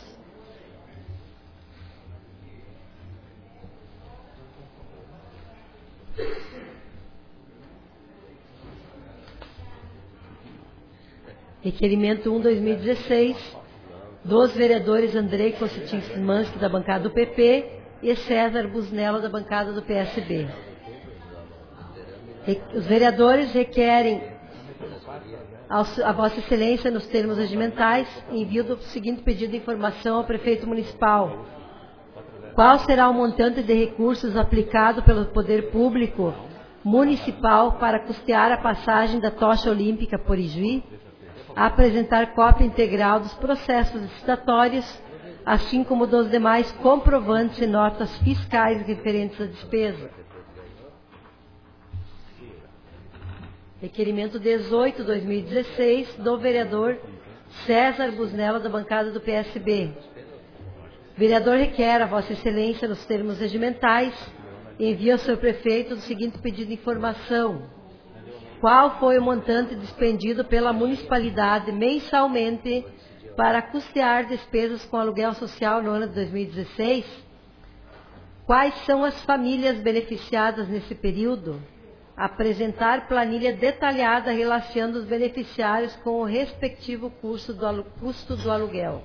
Requerimento um, dois mil e dezesseis, dos vereadores Andrei Cossetin Smansky, da bancada do P P, e César Busnello, da bancada do P S B. Os vereadores requerem a Vossa Excelência, nos termos regimentais, envio do seguinte pedido de informação ao prefeito municipal: qual será o montante de recursos aplicado pelo poder público municipal para custear a passagem da tocha olímpica por Ijuí? Apresentar cópia integral dos processos licitatórios, assim como dos demais comprovantes e notas fiscais referentes à despesa. Requerimento dezoito, dois mil e dezesseis, do vereador César Busnello, da bancada do P S B. Vereador requer a Vossa Excelência, nos termos regimentais, envie ao seu prefeito o seguinte pedido de informação: qual foi o montante despendido pela municipalidade mensalmente para custear despesas com aluguel social no ano de dois mil e dezesseis? Quais são as famílias beneficiadas nesse período? Apresentar planilha detalhada relacionando os beneficiários com o respectivo custo do, alu- custo do aluguel.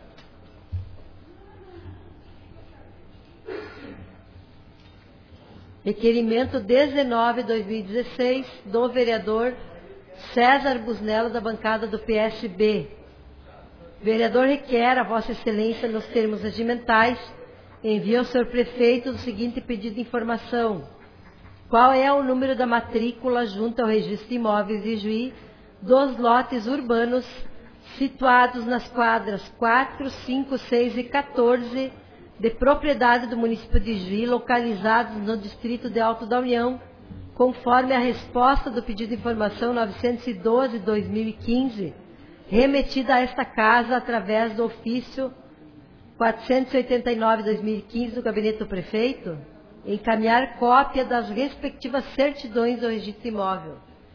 Requerimento dezenove, dois mil e dezesseis, do vereador César Busnello, da bancada do P S B. Vereador requer a Vossa Excelência, nos termos regimentais, envia ao senhor prefeito o seguinte pedido de informação. Qual é o número da matrícula junto ao registro de imóveis de Juí dos lotes urbanos situados nas quadras quatro, cinco, seis e quatorze de propriedade do município de Juí, localizados no distrito de Alto da União, conforme a resposta do pedido de informação novecentos e doze, dois mil e quinze, remetida a esta casa através do ofício quatrocentos e oitenta e nove, dois mil e quinze do gabinete do prefeito, encaminhar cópia das respectivas certidões do registro imóvel.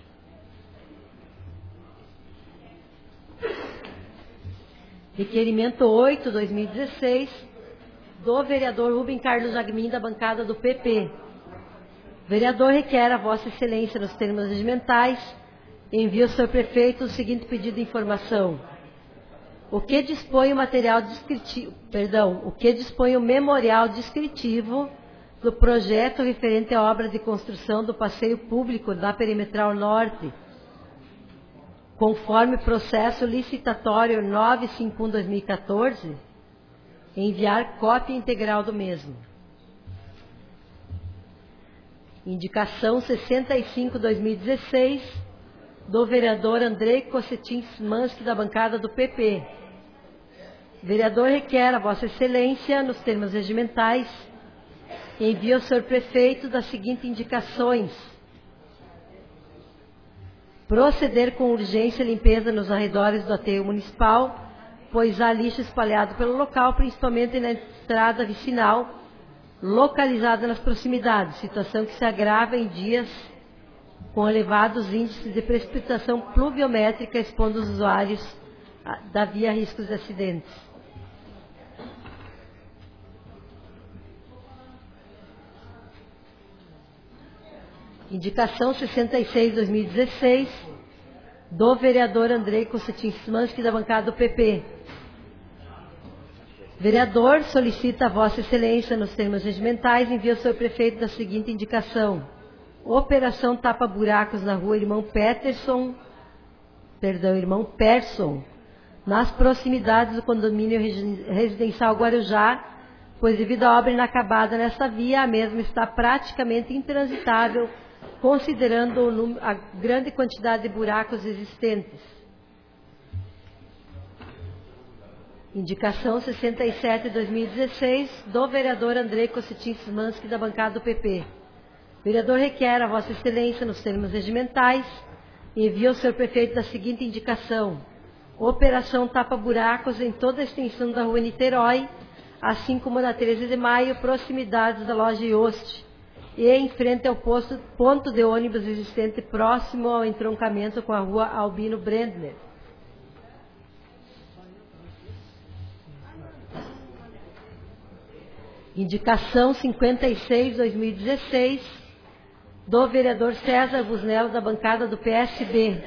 Requerimento oito, dois mil e dezesseis, do vereador Rubem Carlos Jagmin, da bancada do P P. Vereador requer a Vossa Excelência, nos termos regimentais, envia ao senhor prefeito o seguinte pedido de informação. O que dispõe o material descritivo, perdão, o que dispõe o memorial descritivo do projeto referente à obra de construção do passeio público da Perimetral Norte, conforme processo licitatório novecentos e cinquenta e um barra dois mil e quatorze, enviar cópia integral do mesmo. Indicação sessenta e cinco, barra dois mil e dezesseis, do vereador Andrei Cossetin Smansky, da bancada do P P. Vereador requer a Vossa Excelência, nos termos regimentais, envia ao senhor prefeito das seguintes indicações. Proceder com urgência a limpeza nos arredores do aterro municipal, pois há lixo espalhado pelo local, principalmente na estrada vicinal, localizada nas proximidades, situação que se agrava em dias com elevados índices de precipitação pluviométrica, expondo os usuários da via a riscos de acidentes. Indicação sessenta e seis, barra dois mil e dezesseis, do vereador Andrei Cossetin Smansky, da bancada do P P. Vereador solicita a Vossa Excelência, nos termos regimentais, envia ao senhor prefeito da seguinte indicação. Operação tapa-buracos na rua Irmão Peterson, perdão, Irmão Persson, nas proximidades do condomínio residencial Guarujá, pois devido à obra inacabada nesta via, a mesma está praticamente intransitável, considerando o número, a grande quantidade de buracos existentes. Indicação sessenta e sete, barra dois mil e dezesseis, do vereador Andrei Cossetin Smansky, da bancada do P P. Vereador requer a Vossa Excelência, nos termos regimentais, envia ao senhor prefeito da seguinte indicação. Operação tapa-buracos em toda a extensão da rua Niterói, assim como na treze de maio, proximidades da loja Yost, e em frente ao posto, ponto de ônibus existente próximo ao entroncamento com a rua Albino Brendner. Indicação cinquenta e seis, barra dois mil e dezesseis, do vereador César Busnello, da bancada do P S B.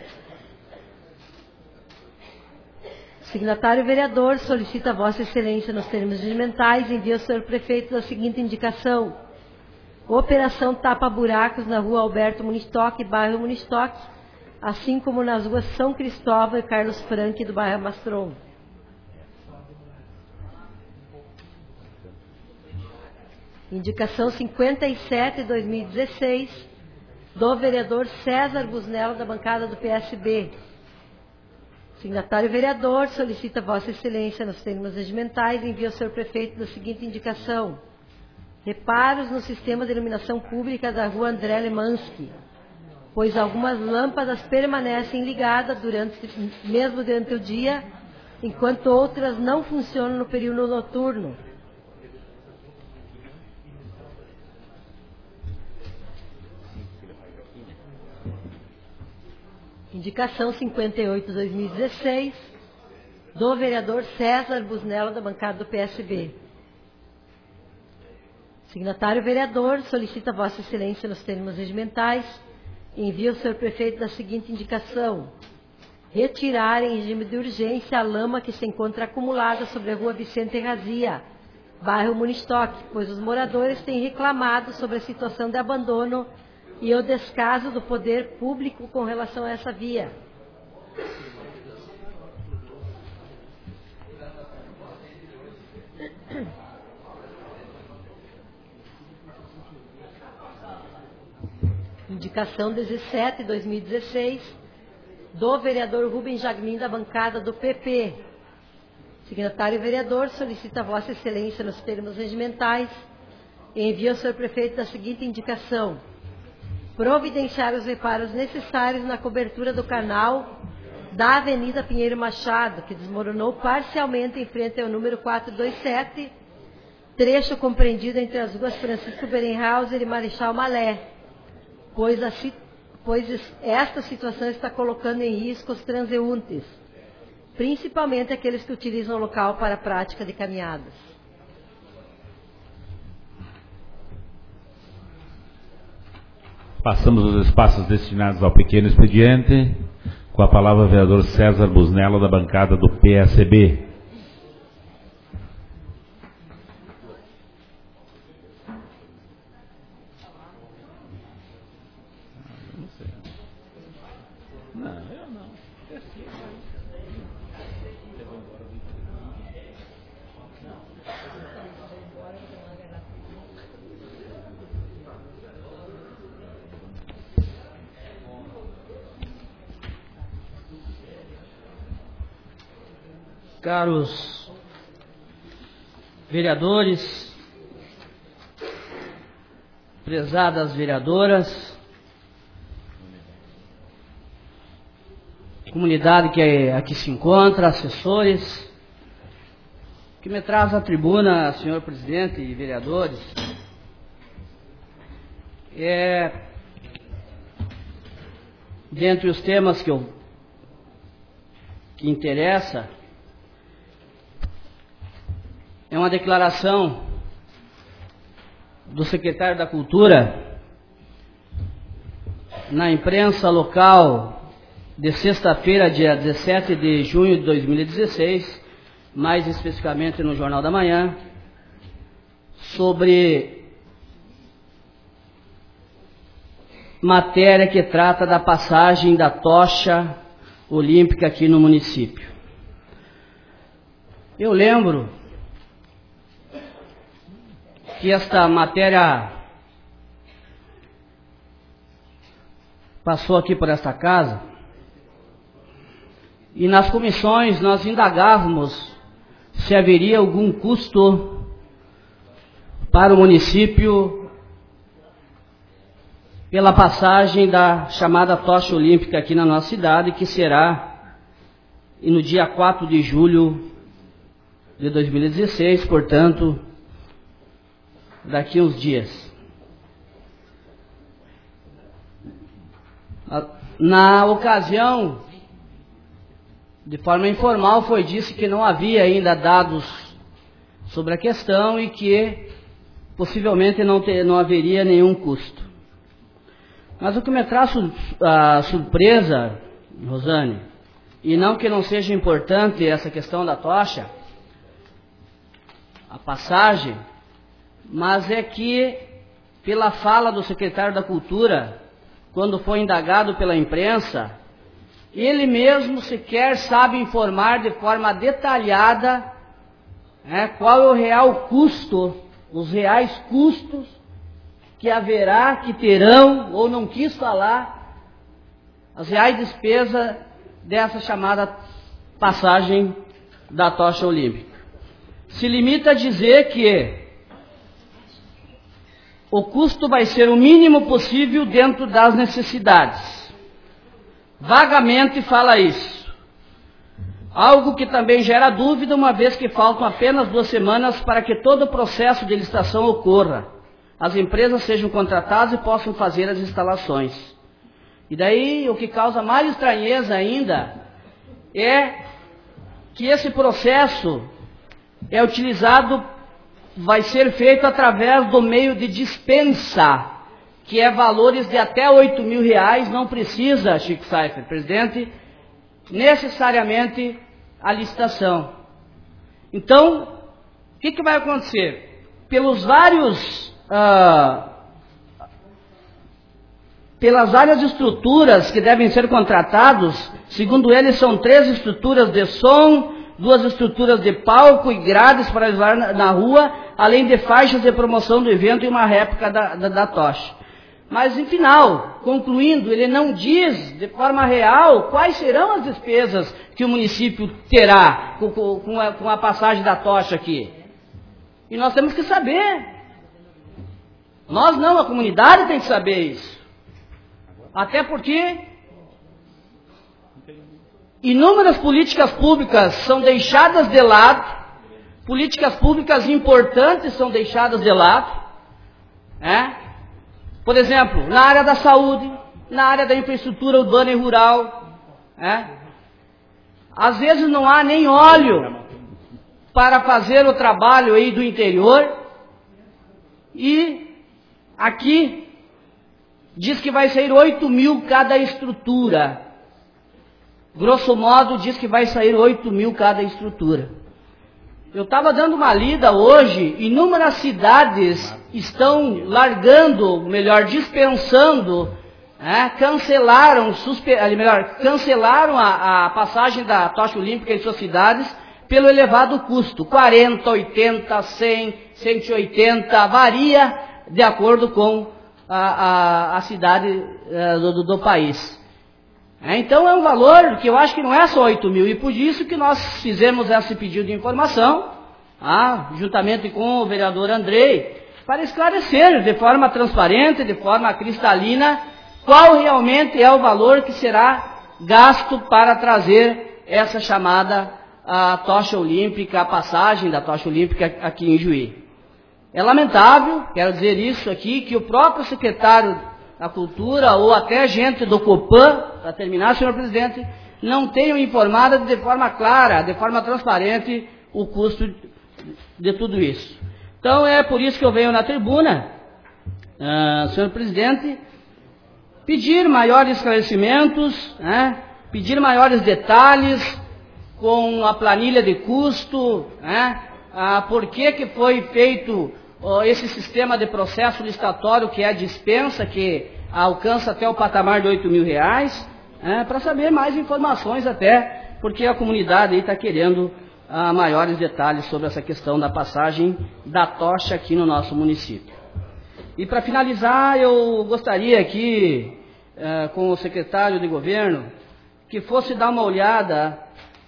Signatário vereador solicita a Vossa Excelência, nos termos regimentais, envia ao senhor prefeito da seguinte indicação. Operação tapa-buracos na rua Alberto Munistock, bairro Munistock, assim como nas ruas São Cristóvão e Carlos Franque, do bairro Mastron. Indicação cinquenta e sete, barra dois mil e dezesseis, do vereador César Busnello, da bancada do P S B. Signatário vereador solicita a Vossa Excelência, nos termos regimentais, envia ao senhor prefeito da seguinte indicação. Reparos no sistema de iluminação pública da rua André Lemansky, pois algumas lâmpadas permanecem ligadas durante, mesmo durante o dia, enquanto outras não funcionam no período noturno. Indicação cinquenta e oito, barra dois mil e dezesseis, do vereador César Busnello, da bancada do P S B. Signatário vereador, solicita Vossa Excelência nos termos regimentais, envia ao senhor prefeito da seguinte indicação: retirar em regime de urgência a lama que se encontra acumulada sobre a rua Vicente Razia, bairro Munistoque, pois os moradores têm reclamado sobre a situação de abandono e o descaso do poder público com relação a essa via. Indicação dezessete, dois mil e dezesseis, do vereador Rubem Jagmin, da bancada do P P. Signatário vereador, solicita Vossa Excelência nos termos regimentais, envia ao senhor prefeito da seguinte indicação: providenciar os reparos necessários na cobertura do canal da Avenida Pinheiro Machado, que desmoronou parcialmente em frente ao número quatrocentos e vinte e sete, trecho compreendido entre as ruas Francisco Berenhauser e Marechal Malé, pois, a, pois esta situação está colocando em risco os transeuntes, principalmente aqueles que utilizam o local para a prática de caminhadas. Passamos os espaços destinados ao pequeno expediente. Com a palavra o vereador César Busnello, da bancada do P S B. Caros vereadores, prezadas vereadoras, comunidade que aqui se encontra, assessores, que me traz à tribuna, senhor presidente e vereadores, é, dentre os temas que eu que interessa, é uma declaração do secretário da Cultura na imprensa local de sexta-feira, dia dezessete de junho de dois mil e dezesseis, mais especificamente no Jornal da Manhã, sobre matéria que trata da passagem da tocha olímpica aqui no município. Eu lembro que esta matéria passou aqui por esta casa e nas comissões nós indagávamos se haveria algum custo para o município pela passagem da chamada tocha olímpica aqui na nossa cidade, que será no dia quatro de julho de dois mil e dezesseis, portanto, daqui uns dias. Na ocasião, de forma informal, foi dito que não havia ainda dados sobre a questão e que possivelmente não, ter, não haveria nenhum custo. Mas o que me traz a surpresa, Rosane, e não que não seja importante essa questão da tocha, a passagem, mas é que, pela fala do secretário da Cultura, quando foi indagado pela imprensa, ele mesmo sequer sabe informar de forma detalhada, né, qual é o real custo, os reais custos que haverá, que terão, ou não quis falar, as reais despesas dessa chamada passagem da tocha olímpica. Se limita a dizer que o custo vai ser o mínimo possível dentro das necessidades. Vagamente fala isso. Algo que também gera dúvida, uma vez que faltam apenas duas semanas para que todo o processo de licitação ocorra, as empresas sejam contratadas e possam fazer as instalações. E daí o que causa mais estranheza ainda é que esse processo é utilizado vai ser feito através do meio de dispensa, que é valores de até oito mil reais, não precisa, Chico Saifert, presidente, necessariamente a licitação. Então, o que, que vai acontecer? Pelos vários, ah, pelas várias estruturas que devem ser contratados, segundo eles são três estruturas de som, duas estruturas de palco e grades para usar na, na rua, além de faixas de promoção do evento e uma réplica da, da, da tocha. Mas, em final, concluindo, ele não diz de forma real quais serão as despesas que o município terá com, com, a, com a passagem da tocha aqui. E nós temos que saber. Nós não, a comunidade tem que saber isso. Até porque inúmeras políticas públicas são deixadas de lado, políticas públicas importantes são deixadas de lado, né? Por exemplo, na área da saúde, na área da infraestrutura urbana e rural, né? Às vezes não há nem óleo para fazer o trabalho aí do interior, e aqui diz que vai sair oito mil cada estrutura. Grosso modo, diz que vai sair oito mil cada estrutura. Eu estava dando uma lida hoje, inúmeras cidades estão largando, melhor, dispensando, é, cancelaram, suspe, melhor, cancelaram a, a passagem da tocha olímpica em suas cidades pelo elevado custo, quarenta, oitenta, cem, cento e oitenta, varia de acordo com a, a, a cidade é, do, do país. É, então é um valor que eu acho que não é só oito mil, e por isso que nós fizemos esse pedido de informação, ah, juntamente com o vereador Andrei, para esclarecer de forma transparente, de forma cristalina, qual realmente é o valor que será gasto para trazer essa chamada a tocha olímpica, a passagem da tocha olímpica aqui em Juí. É lamentável, quero dizer isso aqui, que o próprio secretário da Cultura, ou até gente do Copan, para terminar, senhor presidente, não tenham informado de forma clara, de forma transparente, o custo de tudo isso. Então é por isso que eu venho na tribuna, uh, senhor presidente, pedir maiores esclarecimentos, né, pedir maiores detalhes com a planilha de custo, né, uh, por que que foi feito esse sistema de processo licitatório que é a dispensa, que alcança até o patamar de oito mil reais, é, para saber mais informações até, porque a comunidade está querendo ah, maiores detalhes sobre essa questão da passagem da tocha aqui no nosso município. E para finalizar, eu gostaria aqui, eh, com o secretário de governo, que fosse dar uma olhada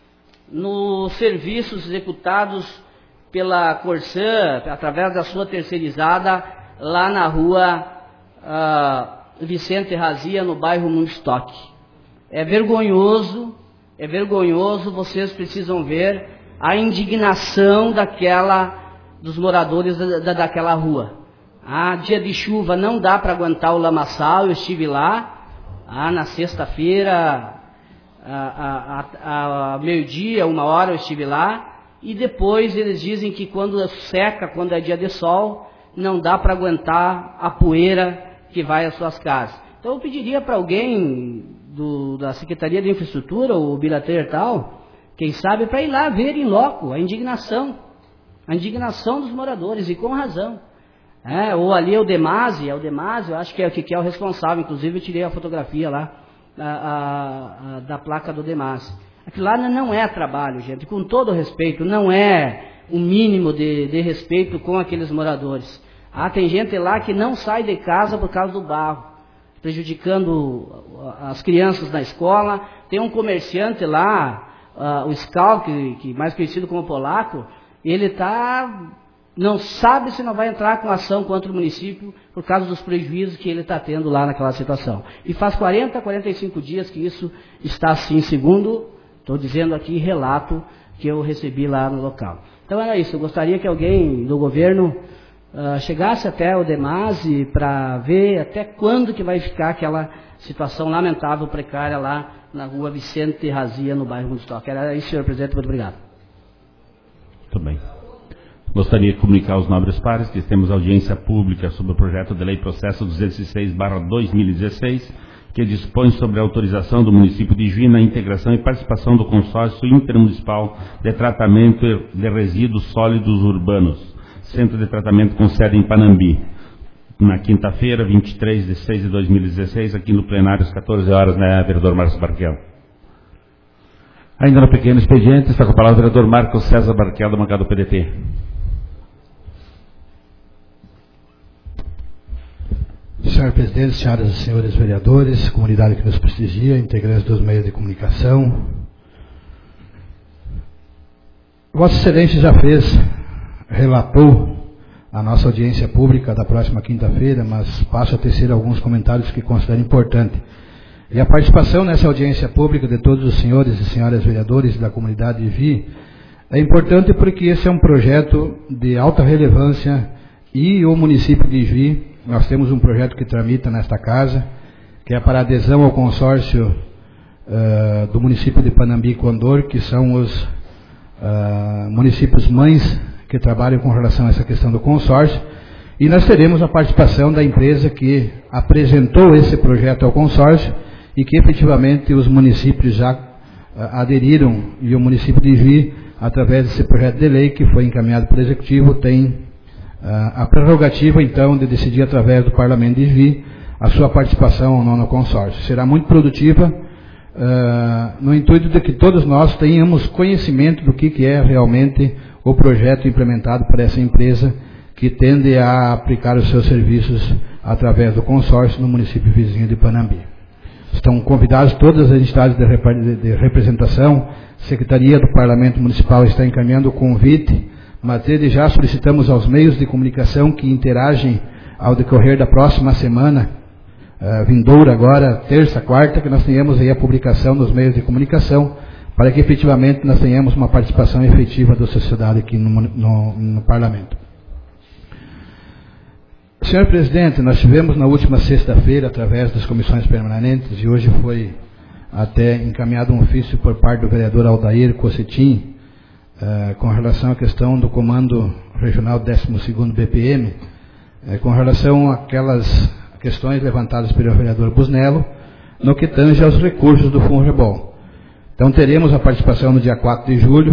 nos serviços executados pela Corsã, através da sua terceirizada, lá na rua uh, Vicente Razia, no bairro Munstock. É vergonhoso, é vergonhoso, vocês precisam ver a indignação daquela, dos moradores da, da, daquela rua. Ah, dia de chuva não dá para aguentar o lamaçal, eu estive lá, ah, na sexta-feira, a, a, a, a meio-dia, uma hora eu estive lá, e depois eles dizem que quando seca, quando é dia de sol, não dá para aguentar a poeira que vai às suas casas. Então eu pediria para alguém do, da Secretaria de Infraestrutura, ou Bilater e tal, quem sabe, para ir lá ver em loco a indignação, a indignação dos moradores, e com razão. É, ou ali é o Demase, é o Demase, eu acho que é o que é o responsável, inclusive eu tirei a fotografia lá a, a, a, da placa do Demase. Aquilo lá não é trabalho, gente, com todo respeito, não é o mínimo de, de respeito com aqueles moradores. Ah, tem gente lá que não sai de casa por causa do barro, prejudicando as crianças na escola. Tem um comerciante lá, uh, o Skal, que, que mais conhecido como polaco, ele tá, não sabe se não vai entrar com ação contra o município por causa dos prejuízos que ele está tendo lá naquela situação. E faz quarenta, quarenta e cinco dias que isso está assim, segundo... Estou dizendo aqui relato que eu recebi lá no local. Então era isso, eu gostaria que alguém do governo uh, chegasse até o Demase para ver até quando que vai ficar aquela situação lamentável, precária lá na rua Vicente Razia, no bairro Munstock. Era isso, senhor presidente, muito obrigado. Muito bem. Gostaria de comunicar aos nobres pares que temos audiência pública sobre o projeto de lei processo duzentos e seis barra dois mil e dezesseis, que dispõe sobre a autorização do município de Juí na integração e participação do consórcio intermunicipal de tratamento de resíduos sólidos urbanos, centro de tratamento com sede em Panambi, na quinta-feira, vinte e três de seis de dois mil e dezesseis, aqui no plenário, às quatorze horas, né, vereador Marcos Barquel. Ainda no pequeno expediente, está com a palavra o vereador Marcos César Barquel, da bancada do P D T. Senhor presidente, senhoras e senhores vereadores, comunidade que nos prestigia, integrantes dos meios de comunicação. Vossa Excelência já fez, relatou a nossa audiência pública da próxima quinta-feira, mas passo a tecer alguns comentários que considero importantes. E a participação nessa audiência pública de todos os senhores e senhoras vereadores da comunidade de Juí é importante porque esse é um projeto de alta relevância e o município de Juí, nós temos um projeto que tramita nesta casa, que é para adesão ao consórcio uh, do município de Panambi e Condor, que são os uh, municípios mães que trabalham com relação a essa questão do consórcio, e nós teremos a participação da empresa que apresentou esse projeto ao consórcio e que efetivamente os municípios já uh, aderiram, e o município de Juí, através desse projeto de lei que foi encaminhado pelo Executivo, tem a prerrogativa, então, de decidir através do Parlamento de Juí a sua participação ou não no consórcio. Será muito produtiva, uh, no intuito de que todos nós tenhamos conhecimento do que, que é realmente o projeto implementado por essa empresa que tende a aplicar os seus serviços através do consórcio no município vizinho de Panambi. Estão convidados todas as entidades de, rep de representação, a Secretaria do Parlamento Municipal está encaminhando o convite, mas desde já solicitamos aos meios de comunicação que interagem ao decorrer da próxima semana, uh, vindoura agora, terça, quarta, que nós tenhamos aí a publicação nos meios de comunicação, para que efetivamente nós tenhamos uma participação efetiva da sociedade aqui no, no, no Parlamento. Senhor presidente, nós tivemos na última sexta-feira, através das comissões permanentes, e hoje foi até encaminhado um ofício por parte do vereador Aldair Cossetim, Uh, com relação à questão do Comando Regional décimo segundo B P M, uh, com relação àquelas questões levantadas pelo vereador Busnello, no que tange aos recursos do FUNREBOL. Então teremos a participação no dia quatro de julho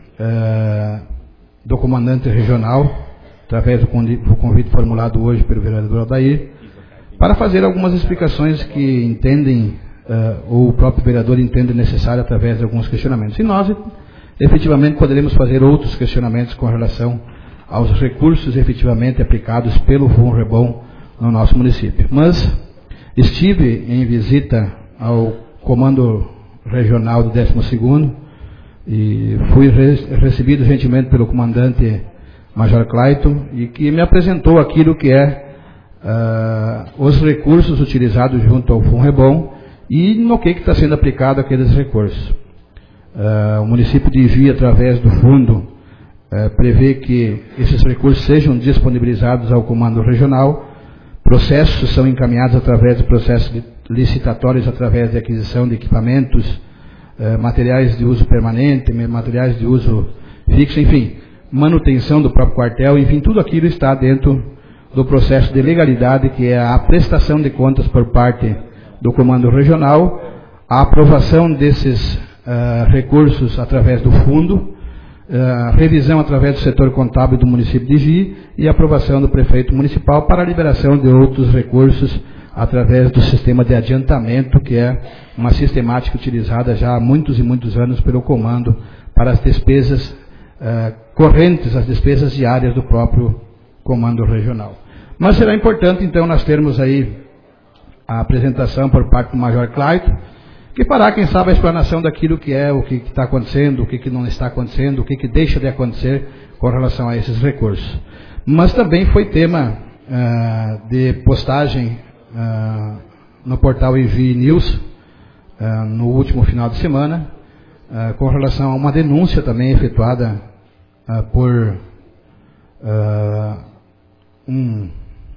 uh, do comandante regional, através do convite, do convite formulado hoje pelo vereador Aldair, para fazer algumas explicações que entendem, uh, ou o próprio vereador entende necessário através de alguns questionamentos. E nós efetivamente poderemos fazer outros questionamentos com relação aos recursos efetivamente aplicados pelo FUNREBOL no nosso município. Mas estive em visita ao Comando Regional do décimo segundo e fui re recebido gentilmente pelo comandante Major Clayton, e que me apresentou aquilo que é uh, os recursos utilizados junto ao FUNREBOL e no que está sendo aplicado aqueles recursos. Uh, o município de Juí, através do fundo, uh, prevê que esses recursos sejam disponibilizados ao comando regional. Processos são encaminhados através de processos de licitatórios, através de aquisição de equipamentos, uh, materiais de uso permanente, materiais de uso fixo, enfim, manutenção do próprio quartel, enfim, tudo aquilo está dentro do processo de legalidade, que é a prestação de contas por parte do comando regional, a aprovação desses Uh, recursos através do fundo, uh, revisão através do setor contábil do município de Juí e aprovação do prefeito municipal para a liberação de outros recursos através do sistema de adiantamento, que é uma sistemática utilizada já há muitos e muitos anos pelo comando para as despesas uh, correntes, as despesas diárias do próprio comando regional. Mas será importante então nós termos aí a apresentação por parte do Major Clayton, que fará, quem sabe, a explanação daquilo que é, o que está acontecendo, o que, que não está acontecendo, o que, que deixa de acontecer com relação a esses recursos. Mas também foi tema uh, de postagem uh, no portal I V I News, uh, no último final de semana, uh, com relação a uma denúncia também efetuada uh, por uh, um,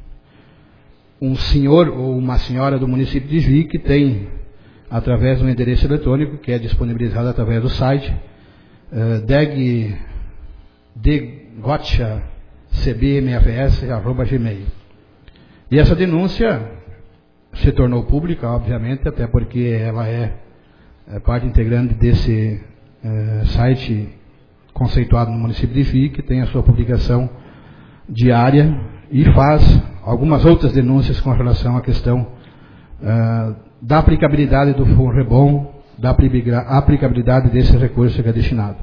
um senhor ou uma senhora do município de Juí que tem, através de um endereço eletrônico que é disponibilizado através do site, uh, deg, de, gotcha c b m f s arroba gmail. E essa denúncia se tornou pública, obviamente, até porque ela é, é parte integrante desse é, site conceituado no município de Juí, que tem a sua publicação diária e faz algumas outras denúncias com relação à questão uh, da aplicabilidade do FUNREBOM, da aplicabilidade desse recurso que é destinado.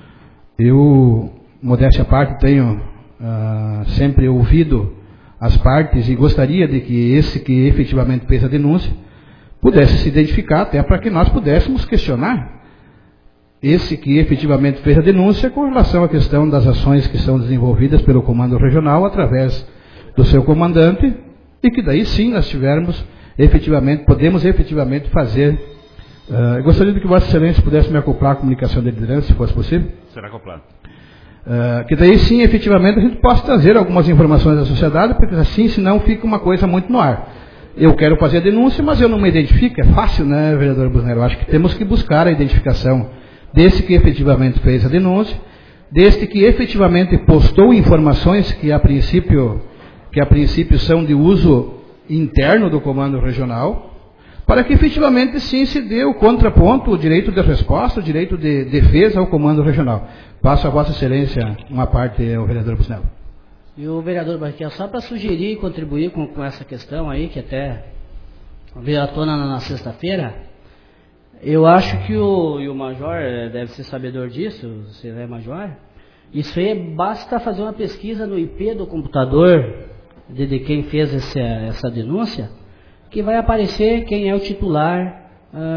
Eu, modéstia à parte, tenho uh, sempre ouvido as partes e gostaria de que esse que efetivamente fez a denúncia pudesse se identificar, até para que nós pudéssemos questionar esse que efetivamente fez a denúncia com relação à questão das ações que são desenvolvidas pelo Comando Regional através do seu comandante, e que daí sim nós tivermos efetivamente, podemos efetivamente fazer. Uh, eu gostaria de que Vossa Excelência pudesse me acoplar à comunicação de liderança, se fosse possível. Será acoplado. Uh, que daí sim, efetivamente, a gente possa trazer algumas informações da sociedade, porque assim, senão fica uma coisa muito no ar. Eu quero fazer a denúncia, mas eu não me identifico. É fácil, né, vereador Busnello? Eu acho que temos que buscar a identificação desse que efetivamente fez a denúncia, deste que efetivamente postou informações que a princípio, que a princípio são de uso interno do Comando Regional, para que efetivamente sim se dê o contraponto, o direito de resposta, o direito de defesa ao Comando Regional. Passo a Vossa Excelência uma parte ao vereador Busnello. E o vereador Barquel, só para sugerir e contribuir com, com essa questão aí, que até veio à tona na, na sexta-feira, eu acho que o, e o Major deve ser sabedor disso, você é Major, isso aí basta fazer uma pesquisa no I P do computador de, de quem fez essa, essa denúncia, que vai aparecer quem é o titular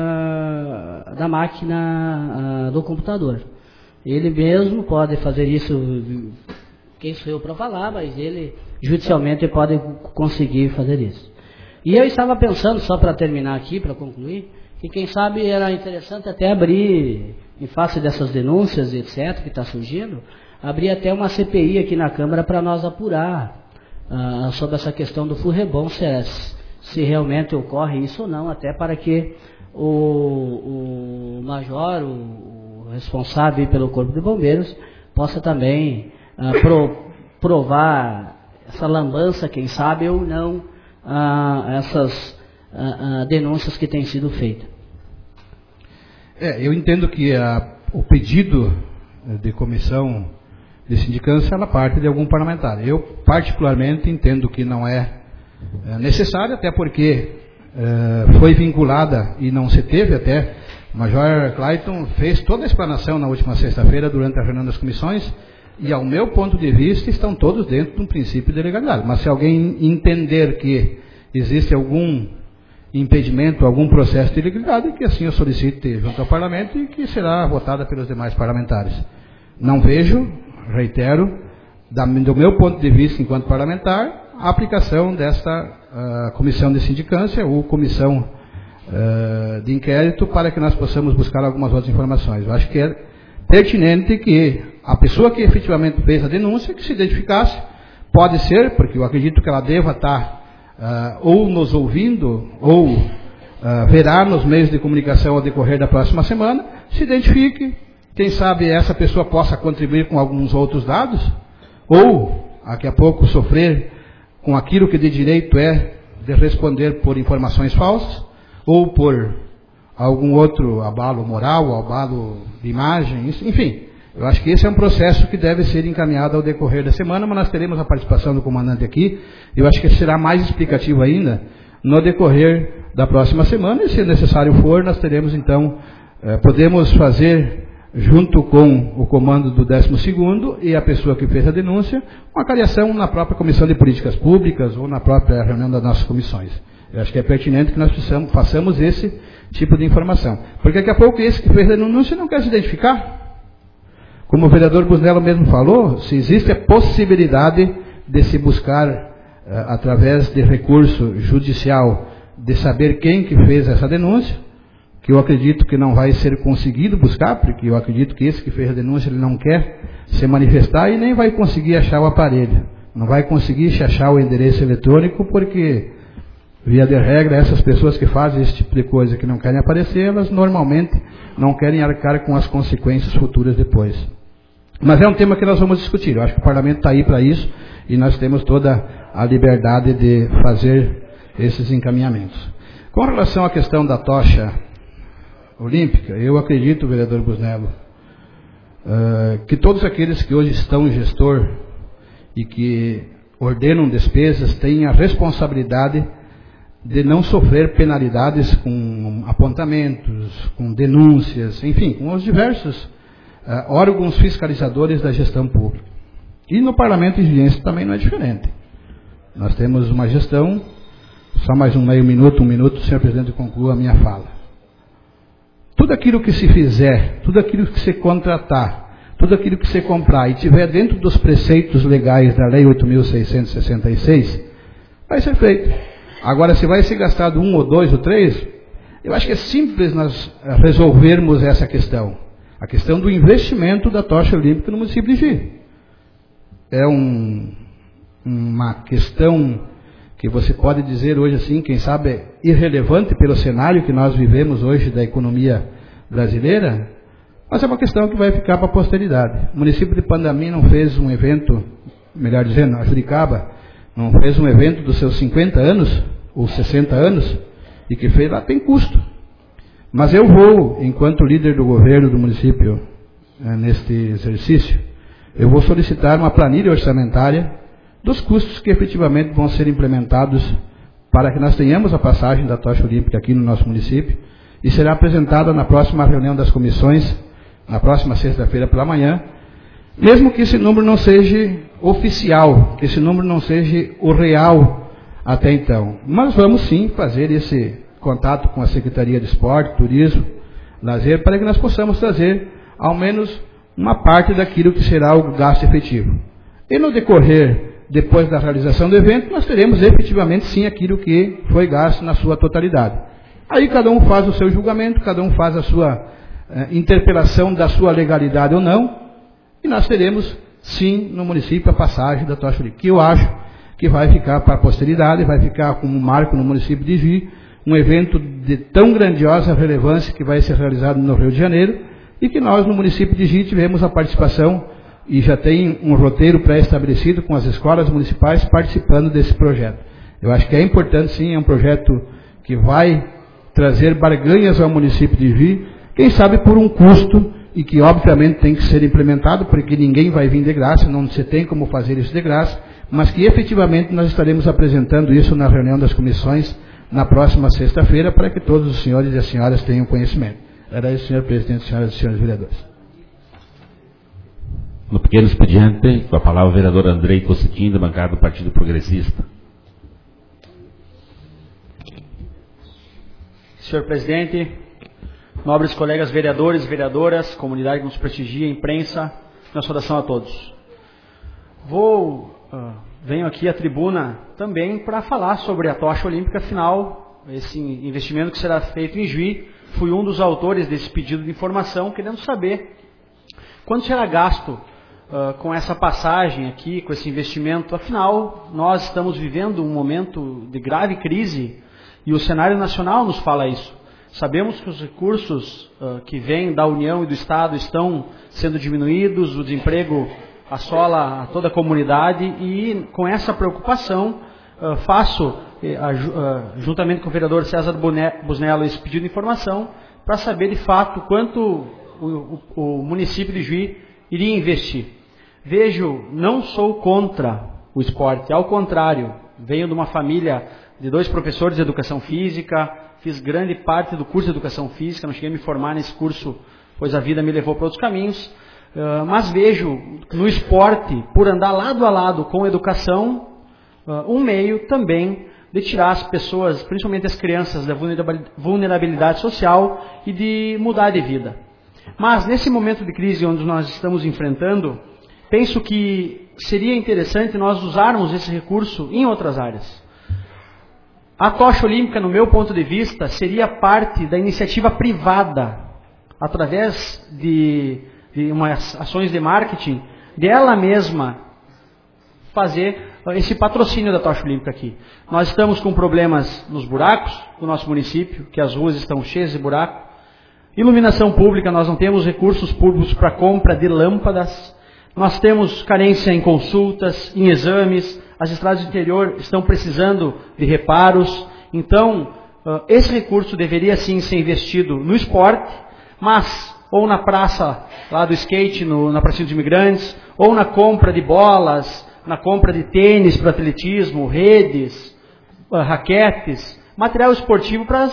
uh, da máquina uh, do computador. Ele mesmo pode fazer isso, quem sou eu para falar, mas ele judicialmente pode conseguir fazer isso. E eu estava pensando, só para terminar aqui, para concluir, que quem sabe era interessante até abrir, em face dessas denúncias, etcétera, que está surgindo, abrir até uma C P I aqui na Câmara para nós apurar uh, sobre essa questão do FUNREBOM, se, é, se realmente ocorre isso ou não, até para que o, o major, o, o responsável pelo Corpo de Bombeiros, possa também uh, pro, provar essa lambança, quem sabe, ou não, uh, essas uh, uh, denúncias que têm sido feitas. É, eu entendo que a, o pedido de comissão de sindicância, ela parte de algum parlamentar. Eu, particularmente, entendo que não é, é necessário, até porque é, foi vinculada e não se teve até. O Major Clayton fez toda a explanação na última sexta-feira, durante a reunião das comissões, e, ao meu ponto de vista, estão todos dentro de um princípio de legalidade. Mas se alguém entender que existe algum impedimento, algum processo de ilegalidade, que assim eu solicite junto ao Parlamento e que será votada pelos demais parlamentares. Não vejo, reitero, da, do meu ponto de vista enquanto parlamentar, a aplicação desta uh, comissão de sindicância ou comissão uh, de inquérito para que nós possamos buscar algumas outras informações. Eu acho que é pertinente que a pessoa que efetivamente fez a denúncia, que se identificasse, pode ser, porque eu acredito que ela deva estar Uh, ou nos ouvindo, ou uh, verá nos meios de comunicação ao decorrer da próxima semana, se identifique, quem sabe essa pessoa possa contribuir com alguns outros dados, ou, daqui a pouco, sofrer com aquilo que de direito é de responder por informações falsas, ou por algum outro abalo moral, abalo de imagem, enfim. Eu acho que esse é um processo que deve ser encaminhado ao decorrer da semana, mas nós teremos a participação do comandante aqui. Eu acho que será mais explicativo ainda no decorrer da próxima semana, e se necessário for, nós teremos então, eh, podemos fazer, junto com o comando do décimo segundo e a pessoa que fez a denúncia, uma avaliação na própria Comissão de Políticas Públicas ou na própria reunião das nossas comissões. Eu acho que é pertinente que nós precisamos, façamos esse tipo de informação. Porque daqui a pouco esse que fez a denúncia não quer se identificar. Como o vereador Busnello mesmo falou, se existe a possibilidade de se buscar, uh, através de recurso judicial, de saber quem que fez essa denúncia, que eu acredito que não vai ser conseguido buscar, porque eu acredito que esse que fez a denúncia ele não quer se manifestar e nem vai conseguir achar o aparelho. Não vai conseguir achar o endereço eletrônico, porque, via de regra, essas pessoas que fazem esse tipo de coisa que não querem aparecer, elas normalmente não querem arcar com as consequências futuras depois. Mas é um tema que nós vamos discutir. Eu acho que o Parlamento está aí para isso e nós temos toda a liberdade de fazer esses encaminhamentos. Com relação à questão da tocha olímpica, eu acredito, vereador Busnello, uh, que todos aqueles que hoje estão em gestor e que ordenam despesas têm a responsabilidade de não sofrer penalidades com apontamentos, com denúncias, enfim, com os diversos uh, órgãos fiscalizadores da gestão pública. E no Parlamento Juiense também não é diferente. Nós temos uma gestão, só mais um meio minuto, um minuto, senhor presidente, conclua a minha fala. Tudo aquilo que se fizer, tudo aquilo que se contratar, tudo aquilo que se comprar e tiver dentro dos preceitos legais da Lei oito mil seiscentos e sessenta e seis, vai ser feito. Agora, se vai ser gastado um ou dois ou três, eu acho que é simples nós resolvermos essa questão. A questão do investimento da tocha olímpica no município de Gi. É um, uma questão que você pode dizer hoje assim, quem sabe irrelevante pelo cenário que nós vivemos hoje da economia brasileira, mas é uma questão que vai ficar para a posteridade. O município de Pandamin não fez um evento, melhor dizendo, a Juricaba não fez um evento dos seus cinquenta anos, ou sessenta anos, e que fez lá tem custo. Mas eu vou, enquanto líder do governo do município, é, neste exercício, eu vou solicitar uma planilha orçamentária dos custos que efetivamente vão ser implementados para que nós tenhamos a passagem da tocha olímpica aqui no nosso município, e será apresentada na próxima reunião das comissões, na próxima sexta-feira pela manhã, mesmo que esse número não seja oficial, que esse número não seja o real até então. Mas vamos sim fazer esse contato com a Secretaria de Esporte, Turismo, Lazer, para que nós possamos trazer ao menos uma parte daquilo que será o gasto efetivo. E no decorrer, depois da realização do evento, nós teremos efetivamente sim aquilo que foi gasto na sua totalidade. Aí cada um faz o seu julgamento, cada um faz a sua eh, interpelação da sua legalidade ou não, e nós teremos sim no município a passagem da tocha olímpica, que eu acho que vai ficar para a posteridade, vai ficar como um marco no município de Gi, um evento de tão grandiosa relevância que vai ser realizado no Rio de Janeiro, e que nós no município de Gi tivemos a participação e já tem um roteiro pré-estabelecido com as escolas municipais participando desse projeto. Eu acho que é importante sim, é um projeto que vai trazer barganhas ao município de Gi, quem sabe por um custo, e que obviamente tem que ser implementado, porque ninguém vai vir de graça, não se tem como fazer isso de graça, mas que efetivamente nós estaremos apresentando isso na reunião das comissões na próxima sexta-feira, para que todos os senhores e as senhoras tenham conhecimento. Era isso, senhor presidente, senhoras e senhores vereadores. No pequeno expediente, com a palavra o vereador Andrei Cossetin, da bancada do Partido Progressista. Senhor presidente, nobres colegas vereadores, vereadoras, comunidade que nos prestigia, imprensa, minha saudação a todos. Vou, uh, venho aqui à tribuna também para falar sobre a tocha olímpica, afinal, esse investimento que será feito em Juí, fui um dos autores desse pedido de informação, querendo saber quanto será gasto Uh, com essa passagem aqui, com esse investimento. Afinal, nós estamos vivendo um momento de grave crise e o cenário nacional nos fala isso. Sabemos que os recursos uh, que vêm da União e do Estado estão sendo diminuídos, o desemprego assola a toda a comunidade e com essa preocupação uh, faço, uh, uh, juntamente com o vereador César Busnello, esse pedido de informação para saber de fato quanto o, o, o município de Juí iria investir. Vejo, não sou contra o esporte, ao contrário, venho de uma família de dois professores de educação física, fiz grande parte do curso de educação física, não cheguei a me formar nesse curso, pois a vida me levou para outros caminhos, uh, mas vejo no esporte, por andar lado a lado com a educação, uh, um meio também de tirar as pessoas, principalmente as crianças, da vulnerabilidade social e de mudar de vida. Mas nesse momento de crise onde nós estamos enfrentando, penso que seria interessante nós usarmos esse recurso em outras áreas. A tocha olímpica, no meu ponto de vista, seria parte da iniciativa privada, através de, de umas ações de marketing, dela mesma fazer esse patrocínio da tocha olímpica aqui. Nós estamos com problemas nos buracos do nosso município, que as ruas estão cheias de buraco. Iluminação pública, nós não temos recursos públicos para compra de lâmpadas. Nós temos carência em consultas, em exames, as estradas do interior estão precisando de reparos. Então, esse recurso deveria sim ser investido no esporte, mas ou na praça lá do skate, no, na praça dos imigrantes, ou na compra de bolas, na compra de tênis para atletismo, redes, raquetes, material esportivo para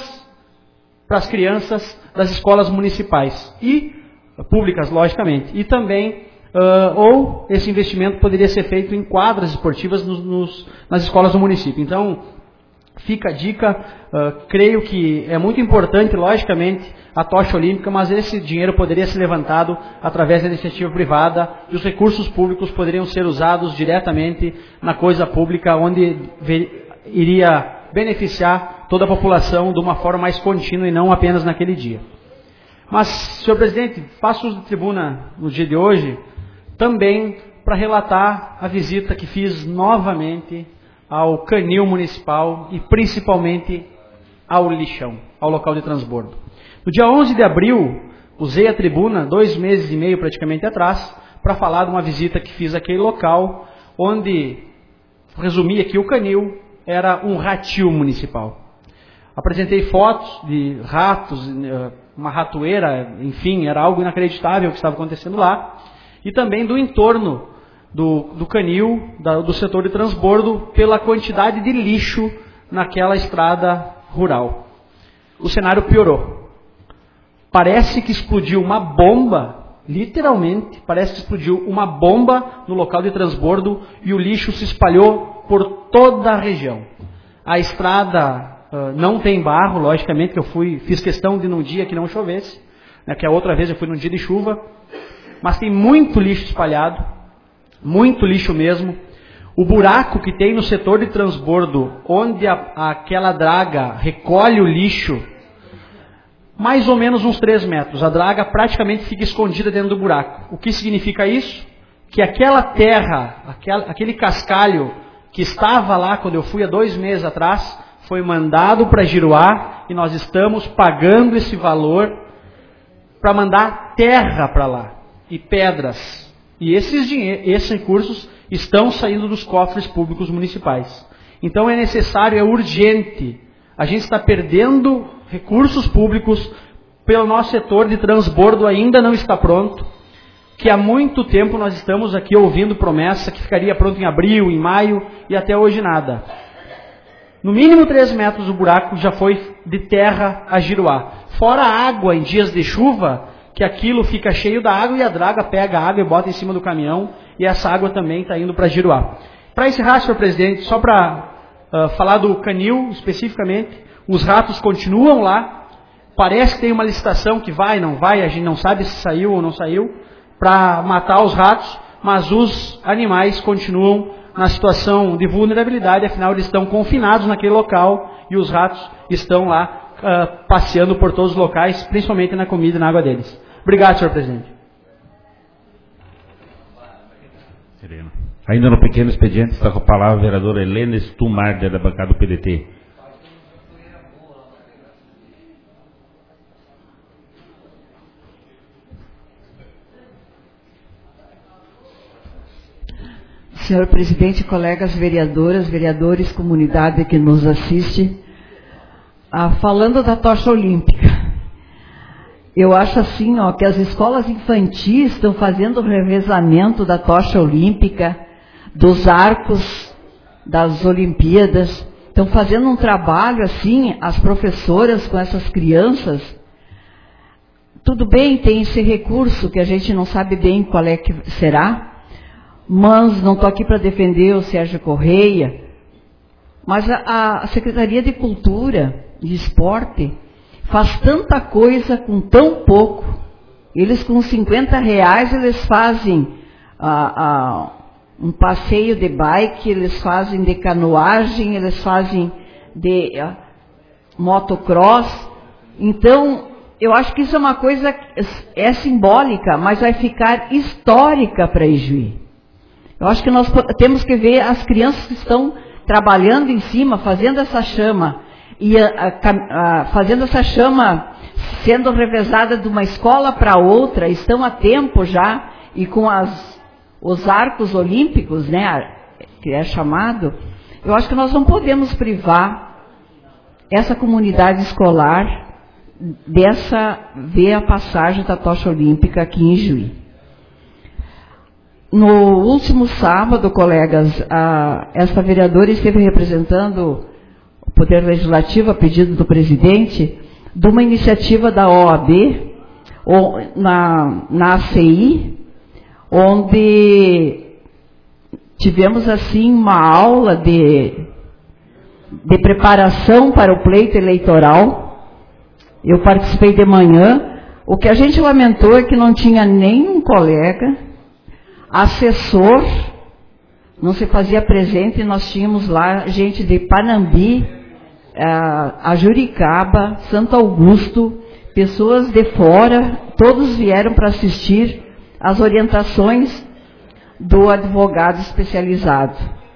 as crianças das escolas municipais e públicas, logicamente. E também, uh, ou esse investimento poderia ser feito em quadras esportivas nos, nos, nas escolas do município. Então, fica a dica, uh, creio que é muito importante, logicamente, a tocha olímpica, mas esse dinheiro poderia ser levantado através da iniciativa privada e os recursos públicos poderiam ser usados diretamente na coisa pública, onde ver, iria beneficiar toda a população de uma forma mais contínua e não apenas naquele dia. Mas, senhor presidente, faço uso da tribuna no dia de hoje também para relatar a visita que fiz novamente ao canil municipal e principalmente ao lixão, ao local de transbordo. No dia onze de abril, usei a tribuna, dois meses e meio praticamente atrás, para falar de uma visita que fiz àquele local, onde, resumi aqui, o canil era um ratil municipal. Apresentei fotos de ratos, uma ratoeira, enfim, era algo inacreditável o que estava acontecendo lá, e também do entorno do, do canil, da, do setor de transbordo, pela quantidade de lixo naquela estrada rural. O cenário piorou. Parece que explodiu uma bomba, literalmente, parece que explodiu uma bomba no local de transbordo e o lixo se espalhou por toda a região. A estrada uh, não tem barro, logicamente, que eu fui, fiz questão de num dia que não chovesse, né, que a outra vez eu fui num dia de chuva, mas tem muito lixo espalhado, muito lixo mesmo. O buraco que tem no setor de transbordo, onde a, aquela draga recolhe o lixo, mais ou menos uns três metros. A draga praticamente fica escondida dentro do buraco. O que significa isso? Que aquela terra, aquela, aquele cascalho que estava lá quando eu fui há dois meses atrás, foi mandado para Giruá e nós estamos pagando esse valor para mandar terra para lá e pedras. E esses, dinhe- esses recursos estão saindo dos cofres públicos municipais. Então é necessário, é urgente. A gente está perdendo recursos públicos pelo nosso setor de transbordo, ainda não está pronto, que há muito tempo nós estamos aqui ouvindo promessa que ficaria pronto em abril, em maio, e até hoje nada. No mínimo três metros o buraco já foi de terra a Giruá. Fora a água em dias de chuva, que aquilo fica cheio da água e a draga pega a água e bota em cima do caminhão, e essa água também está indo para Giruá. Para encerrar, senhor presidente, só para uh, falar do canil especificamente, os ratos continuam lá, parece que tem uma licitação que vai, não vai, a gente não sabe se saiu ou não saiu, para matar os ratos, mas os animais continuam na situação de vulnerabilidade, afinal eles estão confinados naquele local e os ratos estão lá uh, passeando por todos os locais, principalmente na comida e na água deles. Obrigado, senhor presidente. Sereno. Ainda no pequeno expediente está com a palavra a vereadora Helena Stumar, da bancada do P D T. Senhor presidente, colegas vereadoras, vereadores, comunidade que nos assiste, ah, falando da tocha olímpica, eu acho assim, ó, que as escolas infantis estão fazendo o revezamento da tocha olímpica, dos arcos das Olimpíadas, estão fazendo um trabalho assim, as professoras com essas crianças. Tudo bem, tem esse recurso que a gente não sabe bem qual é que será, mas não estou aqui para defender o Sérgio Correia, mas a, a Secretaria de Cultura e Esporte faz tanta coisa com tão pouco. Eles com cinquenta reais, eles fazem ah, ah, um passeio de bike, eles fazem de canoagem, eles fazem de ah, motocross. Então, eu acho que isso é uma coisa, é simbólica, mas vai ficar histórica para Ijuí. Eu acho que nós temos que ver as crianças que estão trabalhando em cima, fazendo essa chama, e a, a, a, fazendo essa chama sendo revezada de uma escola para outra, estão há tempo já, e com as, os arcos olímpicos, né, que é chamado, eu acho que nós não podemos privar essa comunidade escolar dessa, ver a passagem da tocha olímpica aqui em Juí. No último sábado, colegas, a, essa vereadora esteve representando o Poder Legislativo, a pedido do presidente, de uma iniciativa da O A B, ou, na, na A C I, onde tivemos, assim, uma aula de, de preparação para o pleito eleitoral. Eu participei de manhã. O que a gente lamentou é que não tinha nenhum colega, assessor, não se fazia presente. Nós tínhamos lá gente de Panambi, a Juricaba, Santo Augusto, pessoas de fora, todos vieram para assistir às orientações do advogado especializado.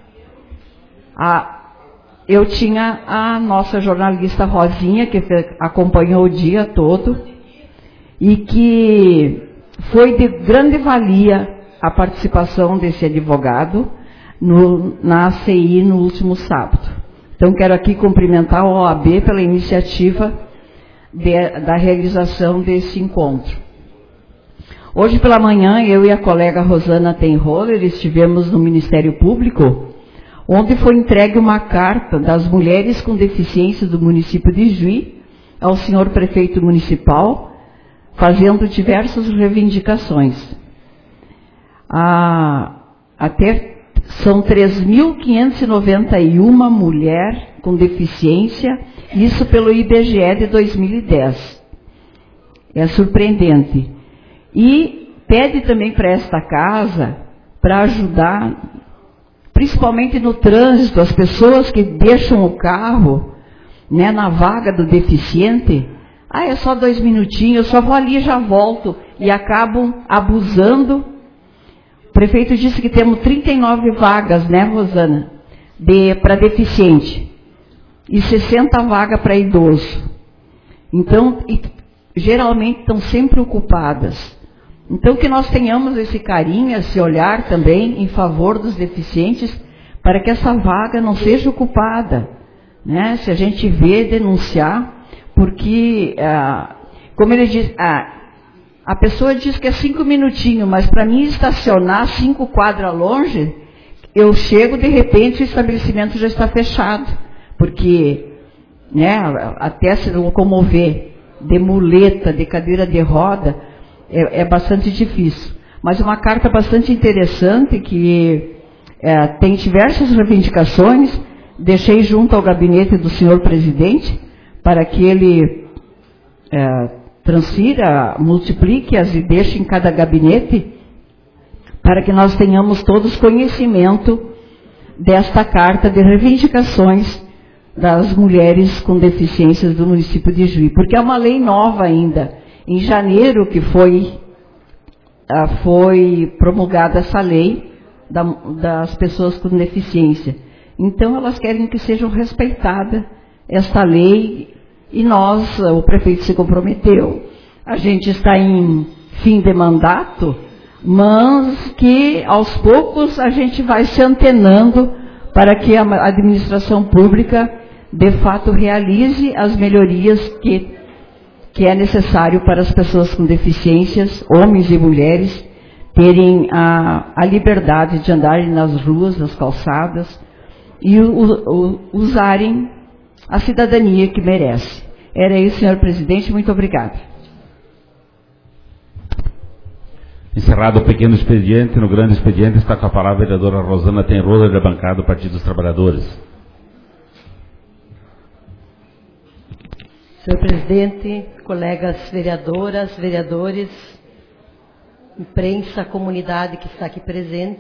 A, eu tinha a nossa jornalista Rosinha, que acompanhou o dia todo, e que foi de grande valia a participação desse advogado no, na A C I no último sábado. Então, quero aqui cumprimentar a O A B pela iniciativa de, da realização desse encontro. Hoje pela manhã, eu e a colega Rosana Tenroller estivemos no Ministério Público, onde foi entregue uma carta das mulheres com deficiência do município de Juí ao senhor prefeito municipal, fazendo diversas reivindicações. Ah, até são três mil quinhentas e noventa e uma mulheres com deficiência, isso pelo I B G E de dois mil e dez. É surpreendente. E pede também para esta casa, para ajudar, principalmente no trânsito, as pessoas que deixam o carro, né, na vaga do deficiente. Ah, é só dois minutinhos, eu só vou ali e já volto. E acabam abusando. O prefeito disse que temos trinta e nove vagas, né, Rosana, de, para deficiente. E sessenta vagas para idoso. Então, e, geralmente estão sempre ocupadas. Então, que nós tenhamos esse carinho, esse olhar também em favor dos deficientes, para que essa vaga não seja ocupada, né? Se a gente vê, denunciar, porque, ah, como ele diz, ah, a pessoa diz que é cinco minutinhos, mas para mim estacionar cinco quadras longe, eu chego, de repente o estabelecimento já está fechado, porque, né, até se locomover de muleta, de cadeira de roda, é, é bastante difícil. Mas uma carta bastante interessante, que é, tem diversas reivindicações, deixei junto ao gabinete do senhor presidente, para que ele é, transfira, multiplique-as e deixe em cada gabinete, para que nós tenhamos todos conhecimento desta carta de reivindicações das mulheres com deficiências do município de Juí, porque é uma lei nova ainda. Em janeiro que foi, foi promulgada essa lei da, das pessoas com deficiência. Então elas querem que seja respeitada esta lei, e nós, o prefeito se comprometeu. A gente está em fim de mandato, mas que aos poucos a gente vai se antenando para que a administração pública de fato realize as melhorias que, que é necessário para as pessoas com deficiências, homens e mulheres, terem a, a liberdade de andarem nas ruas, nas calçadas, e o, o, usarem a cidadania que merece. Era isso, senhor presidente, muito obrigada. Encerrado o pequeno expediente, no grande expediente está com a palavra a vereadora Rosana Tenroller, da bancada do Partido dos Trabalhadores. Senhor presidente, colegas vereadoras, vereadores, imprensa, comunidade que está aqui presente.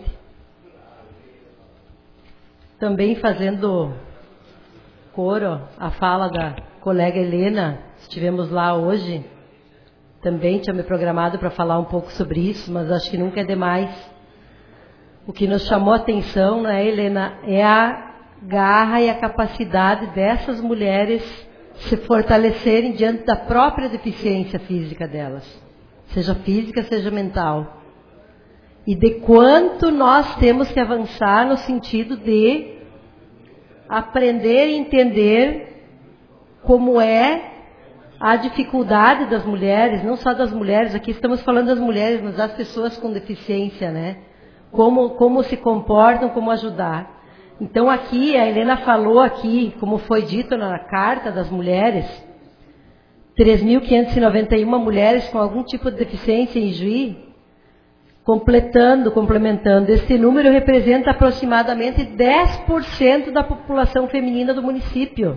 Também fazendo coro à fala da colega Helena, estivemos lá hoje, também tinha me programado para falar um pouco sobre isso, mas acho que nunca é demais. O que nos chamou a atenção, né, Helena, é a garra e a capacidade dessas mulheres se fortalecerem diante da própria deficiência física delas, seja física, seja mental. e de quanto nós temos que avançar no sentido de aprender e entender como é a dificuldade das mulheres, não só das mulheres, aqui estamos falando das mulheres, mas das pessoas com deficiência, né? Como, como se comportam, como ajudar. Então aqui, a Helena falou aqui, como foi dito na carta das mulheres, três mil quinhentas e noventa e uma mulheres com algum tipo de deficiência em Juí, completando, complementando. Este número representa aproximadamente dez por cento da população feminina do município.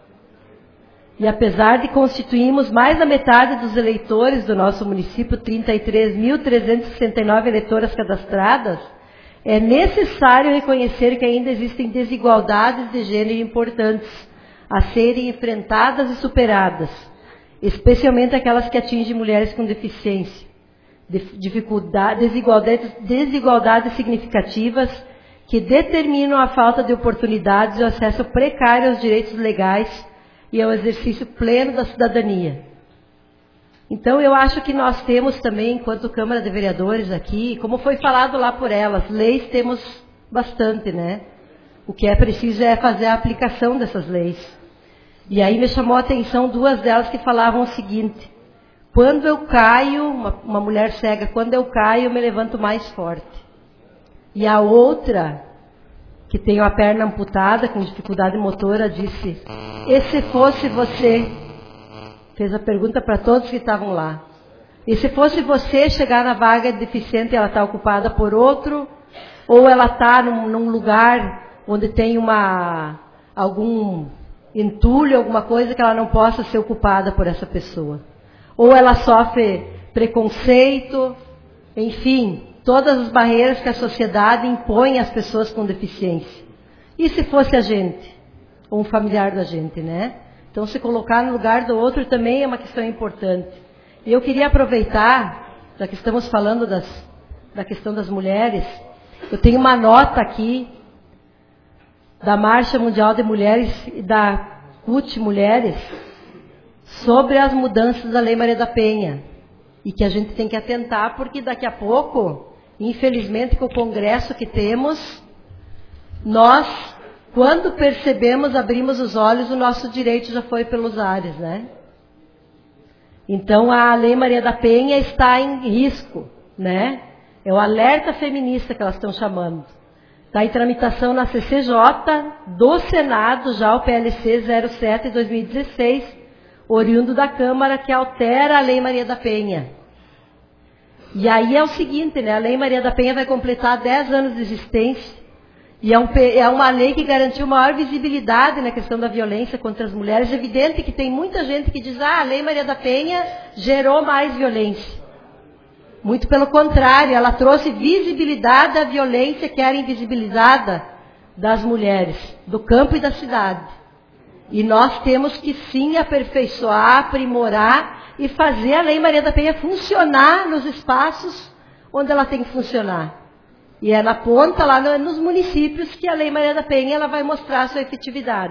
E apesar de constituirmos mais da metade dos eleitores do nosso município, trinta e três mil trezentas e sessenta e nove eleitoras cadastradas, é necessário reconhecer que ainda existem desigualdades de gênero importantes a serem enfrentadas e superadas, especialmente aquelas que atingem mulheres com deficiência. Dificuldade, desigualdades, desigualdades significativas que determinam a falta de oportunidades e o acesso precário aos direitos legais e ao exercício pleno da cidadania. Então, eu acho que nós temos também, enquanto Câmara de Vereadores aqui, como foi falado lá por elas, leis temos bastante, né? O que é preciso é fazer a aplicação dessas leis. E aí me chamou a atenção duas delas que falavam o seguinte: quando eu caio, uma, uma mulher cega, quando eu caio, eu me levanto mais forte. E a outra, que tem a perna amputada, com dificuldade motora, disse: e se fosse você? Fez a pergunta para todos que estavam lá. E se fosse você chegar na vaga de deficiente e ela está ocupada por outro, ou ela está num, num lugar onde tem uma, algum entulho, alguma coisa que ela não possa ser ocupada por essa pessoa. Ou ela sofre preconceito, enfim, todas as barreiras que a sociedade impõe às pessoas com deficiência. E se fosse a gente? Ou um familiar da gente, né? Então, se colocar no lugar do outro também é uma questão importante. E eu queria aproveitar, já que estamos falando das, da questão das mulheres, eu tenho uma nota aqui da Marcha Mundial de Mulheres e da C U T Mulheres sobre as mudanças da Lei Maria da Penha. E que a gente tem que atentar, porque daqui a pouco, infelizmente, com o Congresso que temos, nós, quando percebemos, abrimos os olhos, o nosso direito já foi pelos ares, né? Então, a Lei Maria da Penha está em risco, né? É o alerta feminista que elas estão chamando. Está em tramitação na C C J do Senado, já o P L C zero sete de dois mil e dezesseis, oriundo da Câmara, que altera a Lei Maria da Penha. E aí é o seguinte, né? A Lei Maria da Penha vai completar dez anos de existência. E é, um, é uma lei que garantiu maior visibilidade na questão da violência contra as mulheres. É evidente que tem muita gente que diz: ah, a Lei Maria da Penha gerou mais violência. Muito pelo contrário, ela trouxe visibilidade à violência que era invisibilizada das mulheres, do campo e da cidade. E nós temos que sim aperfeiçoar, aprimorar e fazer a Lei Maria da Penha funcionar nos espaços onde ela tem que funcionar. E é na ponta, lá nos municípios, que a Lei Maria da Penha ela vai mostrar a sua efetividade.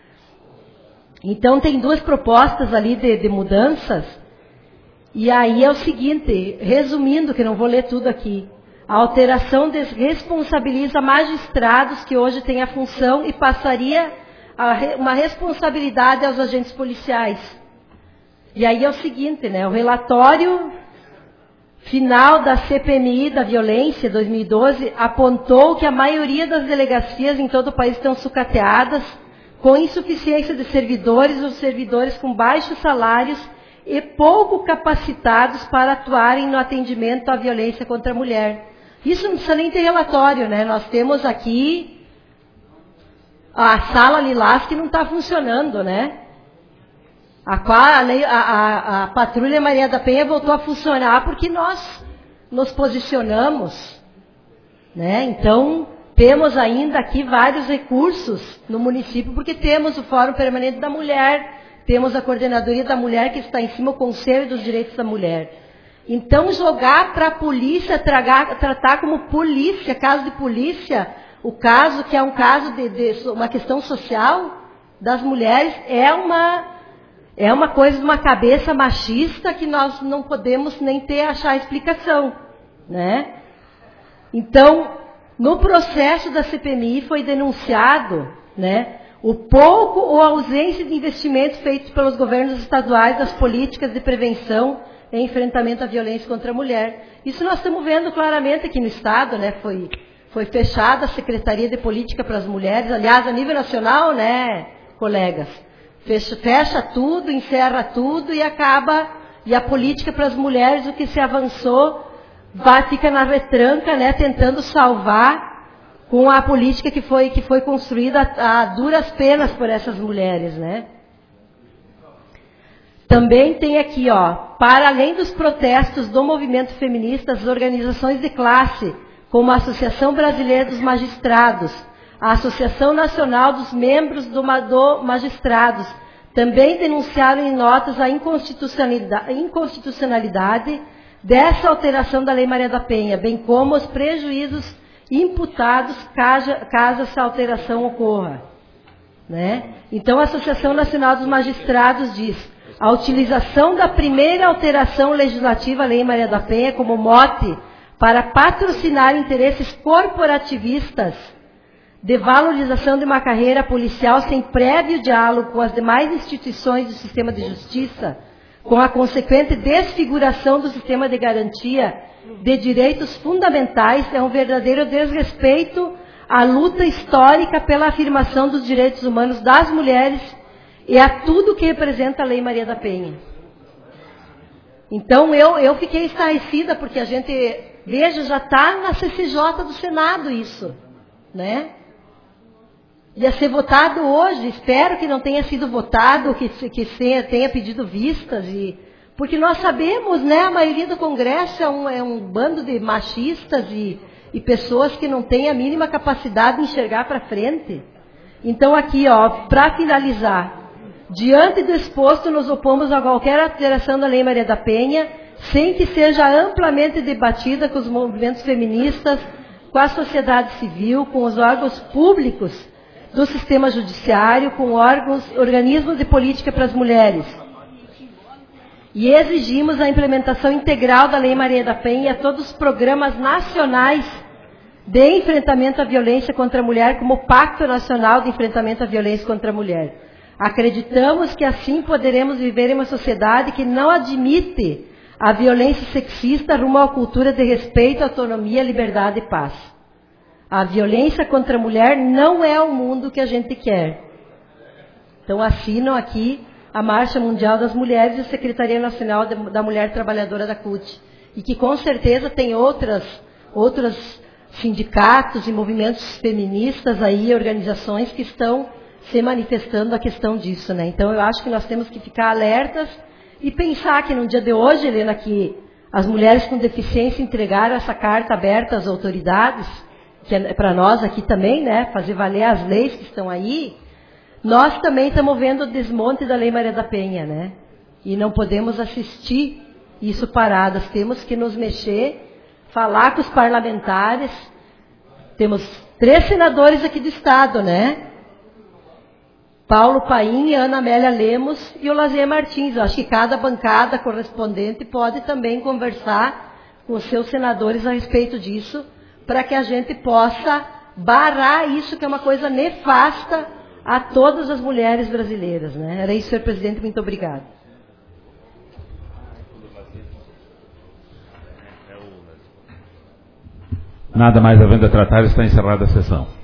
Então, tem duas propostas ali de, de mudanças. E aí é o seguinte, resumindo, que não vou ler tudo aqui. A alteração responsabiliza magistrados que hoje têm a função e passaria a, uma responsabilidade aos agentes policiais. E aí é o seguinte, né? O relatório final da C P M I da violência, dois mil e doze, apontou que a maioria das delegacias em todo o país estão sucateadas, com insuficiência de servidores ou servidores com baixos salários e pouco capacitados para atuarem no atendimento à violência contra a mulher. Isso não precisa nem ter relatório, né? Nós temos aqui a sala Lilás que não está funcionando, né? A, a, a, a Patrulha Maria da Penha voltou a funcionar porque nós nos posicionamos, né? Então, temos ainda aqui vários recursos no município, porque temos o Fórum Permanente da Mulher, temos a Coordenadoria da Mulher, que está em cima, o Conselho dos Direitos da Mulher. Então, jogar para a polícia, tragar, tratar como polícia, caso de polícia, o caso que é um caso de, de uma questão social das mulheres, é uma... É uma coisa de uma cabeça machista que nós não podemos nem ter, achar explicação, né? Então, no processo da C P M I foi denunciado, né, o pouco ou a ausência de investimento feito pelos governos estaduais nas políticas de prevenção e enfrentamento à violência contra a mulher. Isso nós estamos vendo claramente aqui no Estado, né, foi, foi fechada a Secretaria de Política para as Mulheres, aliás, a nível nacional, né, colegas, fecha, fecha tudo, encerra tudo e acaba, e a política para as mulheres, o que se avançou, vai, fica na retranca, né, tentando salvar com a política que foi, que foi construída a, a duras penas por essas mulheres, né. Também tem aqui, ó, para além dos protestos do movimento feminista, as organizações de classe, como a Associação Brasileira dos Magistrados, a Associação Nacional dos Membros do, do Magistrados, também denunciaram em notas a inconstitucionalidade, inconstitucionalidade dessa alteração da Lei Maria da Penha, bem como os prejuízos imputados caso, caso essa alteração ocorra, né? Então, a Associação Nacional dos Magistrados diz: a utilização da primeira alteração legislativa à Lei Maria da Penha como mote para patrocinar interesses corporativistas de valorização de uma carreira policial sem prévio diálogo com as demais instituições do sistema de justiça, com a consequente desfiguração do sistema de garantia de direitos fundamentais, é um verdadeiro desrespeito à luta histórica pela afirmação dos direitos humanos das mulheres e a tudo que representa a Lei Maria da Penha. Então, eu, eu fiquei estarrecida, porque a gente, veja, já está na C C J do Senado isso, né? Ia ser votado hoje, espero que não tenha sido votado, que, que tenha, tenha pedido vistas, e, porque nós sabemos, né, a maioria do Congresso é um, é um bando de machistas e, e pessoas que não têm a mínima capacidade de enxergar para frente. Então, aqui, ó, para finalizar, diante do exposto, nos opomos a qualquer alteração da Lei Maria da Penha, sem que seja amplamente debatida com os movimentos feministas, com a sociedade civil, com os órgãos públicos do sistema judiciário, com órgãos, organismos de política para as mulheres. E exigimos a implementação integral da Lei Maria da Penha a todos os programas nacionais de enfrentamento à violência contra a mulher, como o Pacto Nacional de Enfrentamento à Violência contra a Mulher. Acreditamos que assim poderemos viver em uma sociedade que não admite a violência sexista rumo à cultura de respeito, autonomia, liberdade e paz. A violência contra a mulher não é o mundo que a gente quer. Então, assinam aqui a Marcha Mundial das Mulheres e a Secretaria Nacional da Mulher Trabalhadora da C U T. E que, com certeza, tem outras, outros sindicatos e movimentos feministas aí, organizações que estão se manifestando a questão disso, né? Então, eu acho que nós temos que ficar alertas e pensar que no dia de hoje, Helena, que as mulheres com deficiência entregaram essa carta aberta às autoridades, que é para nós aqui também, né, fazer valer as leis que estão aí, nós também estamos vendo o desmonte da Lei Maria da Penha, né? E não podemos assistir isso paradas, temos que nos mexer, falar com os parlamentares. Temos três senadores aqui do Estado, né? Paulo Paim, Ana Amélia Lemos e o Lazier Martins. Eu acho que cada bancada correspondente pode também conversar com os seus senadores a respeito disso, para que a gente possa barrar isso, que é uma coisa nefasta a todas as mulheres brasileiras, né? Era isso, senhor presidente, muito obrigado. Nada mais havendo a tratar, está encerrada a sessão.